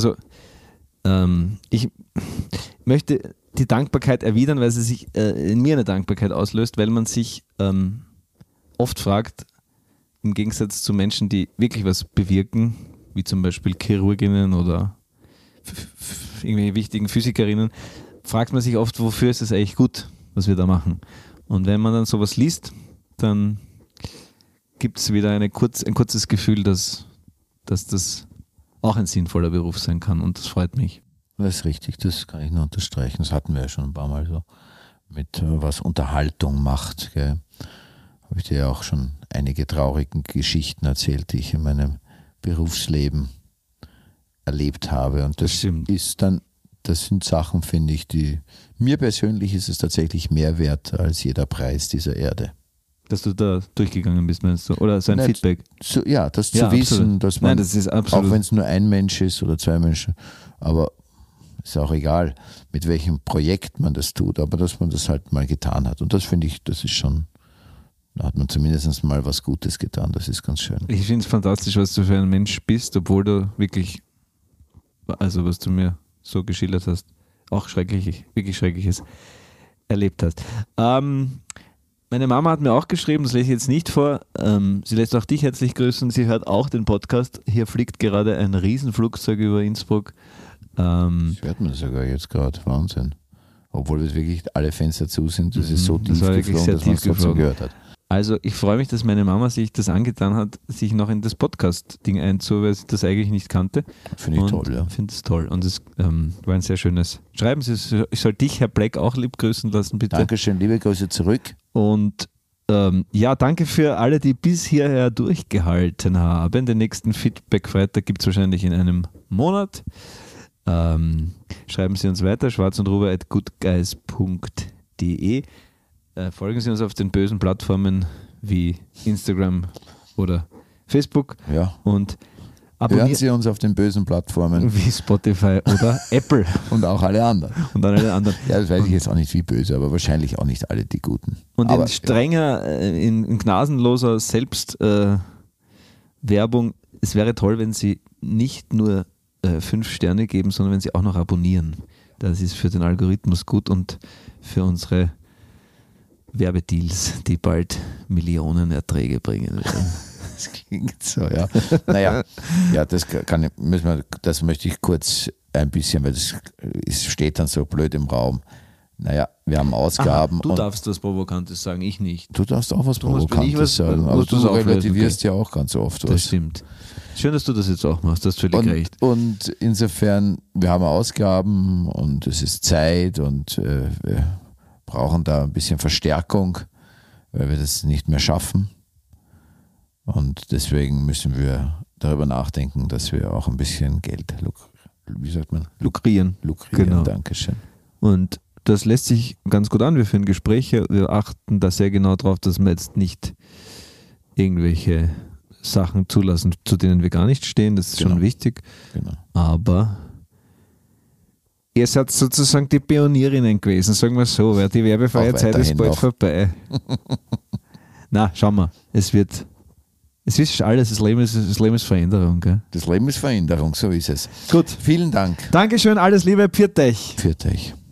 Ich möchte die Dankbarkeit erwidern, weil sie sich in mir eine Dankbarkeit auslöst, weil man sich oft fragt, im Gegensatz zu Menschen, die wirklich was bewirken, wie zum Beispiel Chirurginnen oder irgendwelche wichtigen Physikerinnen, fragt man sich oft, wofür ist es eigentlich gut, was wir da machen. Und wenn man dann sowas liest, dann gibt es wieder ein kurzes Gefühl, dass das auch ein sinnvoller Beruf sein kann und das freut mich. Das ist richtig, das kann ich nur unterstreichen. Das hatten wir ja schon ein paar Mal so mit was Unterhaltung macht. Gell. Habe ich dir ja auch schon einige traurige Geschichten erzählt, die ich in meinem Berufsleben erlebt habe. Und das sind Sachen, finde ich, die mir persönlich ist es tatsächlich mehr wert als jeder Preis dieser Erde. Dass du da durchgegangen bist, meinst du? Oder so ein Feedback? Das zu wissen, absolut. dass man, Nein, das ist absolut. auch wenn es nur ein Mensch ist oder zwei Menschen, aber ist auch egal, mit welchem Projekt man das tut, aber dass man das halt mal getan hat. Und das finde ich, das ist schon, da hat man zumindest mal was Gutes getan, das ist ganz schön. Ich finde es fantastisch, was du für ein Mensch bist, obwohl du wirklich, also was du mir so geschildert hast, auch wirklich Schreckliches erlebt hast. Meine Mama hat mir auch geschrieben, das lese ich jetzt nicht vor, sie lässt auch dich herzlich grüßen, sie hört auch den Podcast. Hier fliegt gerade ein Riesenflugzeug über Innsbruck. Das hört man sogar jetzt gerade, Wahnsinn. Obwohl es wirklich alle Fenster zu sind, das ist so tief geflogen, dass man es trotzdem gehört hat. Also ich freue mich, dass meine Mama sich das angetan hat, sich noch in das Podcast-Ding einzuholen, weil sie das eigentlich nicht kannte. Finde ich toll, ja. Ich finde es toll und es war ein sehr schönes Schreiben. Ich soll dich, Herr Black, auch lieb grüßen lassen, bitte. Dankeschön, liebe Grüße zurück. Und danke für alle, die bis hierher durchgehalten haben. Den nächsten Feedback-Freitag gibt es wahrscheinlich in einem Monat. Schreiben Sie uns weiter, schwarzundruber@goodguys.de. Folgen Sie uns auf den bösen Plattformen wie Instagram oder Facebook. Ja. Und hören Sie uns auf den bösen Plattformen wie Spotify oder Apple. Und auch alle anderen. Und dann alle anderen. Ja, das weiß ich jetzt auch nicht wie böse, aber wahrscheinlich auch nicht alle die Guten. Und in strenger, in gnadenloser Selbstwerbung, es wäre toll, wenn Sie nicht nur 5 Sterne geben, sondern wenn Sie auch noch abonnieren. Das ist für den Algorithmus gut und für unsere Werbedeals, die bald Millionen Erträge bringen werden. Das klingt so, ja. Naja, ja, das möchte ich kurz ein bisschen, weil das steht dann so blöd im Raum. Naja, wir haben Ausgaben. Du darfst was Provokantes sagen, ich nicht. Du darfst auch was Provokantes sagen, aber du relativierst ja auch ganz oft was. Das stimmt. Schön, dass du das jetzt auch machst, das hast völlig recht. Und insofern, wir haben Ausgaben und es ist Zeit und wir brauchen da ein bisschen Verstärkung, weil wir das nicht mehr schaffen. Und deswegen müssen wir darüber nachdenken, dass wir auch ein bisschen Geld lukrieren. Genau. Dankeschön. Und das lässt sich ganz gut an. Wir führen Gespräche, wir achten da sehr genau drauf, dass wir jetzt nicht irgendwelche Sachen zulassen, zu denen wir gar nicht stehen. Das ist schon wichtig. Genau. Aber ihr seid sozusagen die Pionierinnen gewesen, sagen wir so, weil die werbefreie Zeit ist bald vorbei. Na, schauen wir. Es ist alles, das Leben ist Veränderung. Gell? Das Leben ist Veränderung, so ist es. Gut. Vielen Dank. Dankeschön, alles Liebe, pfiat euch. Pfiat euch.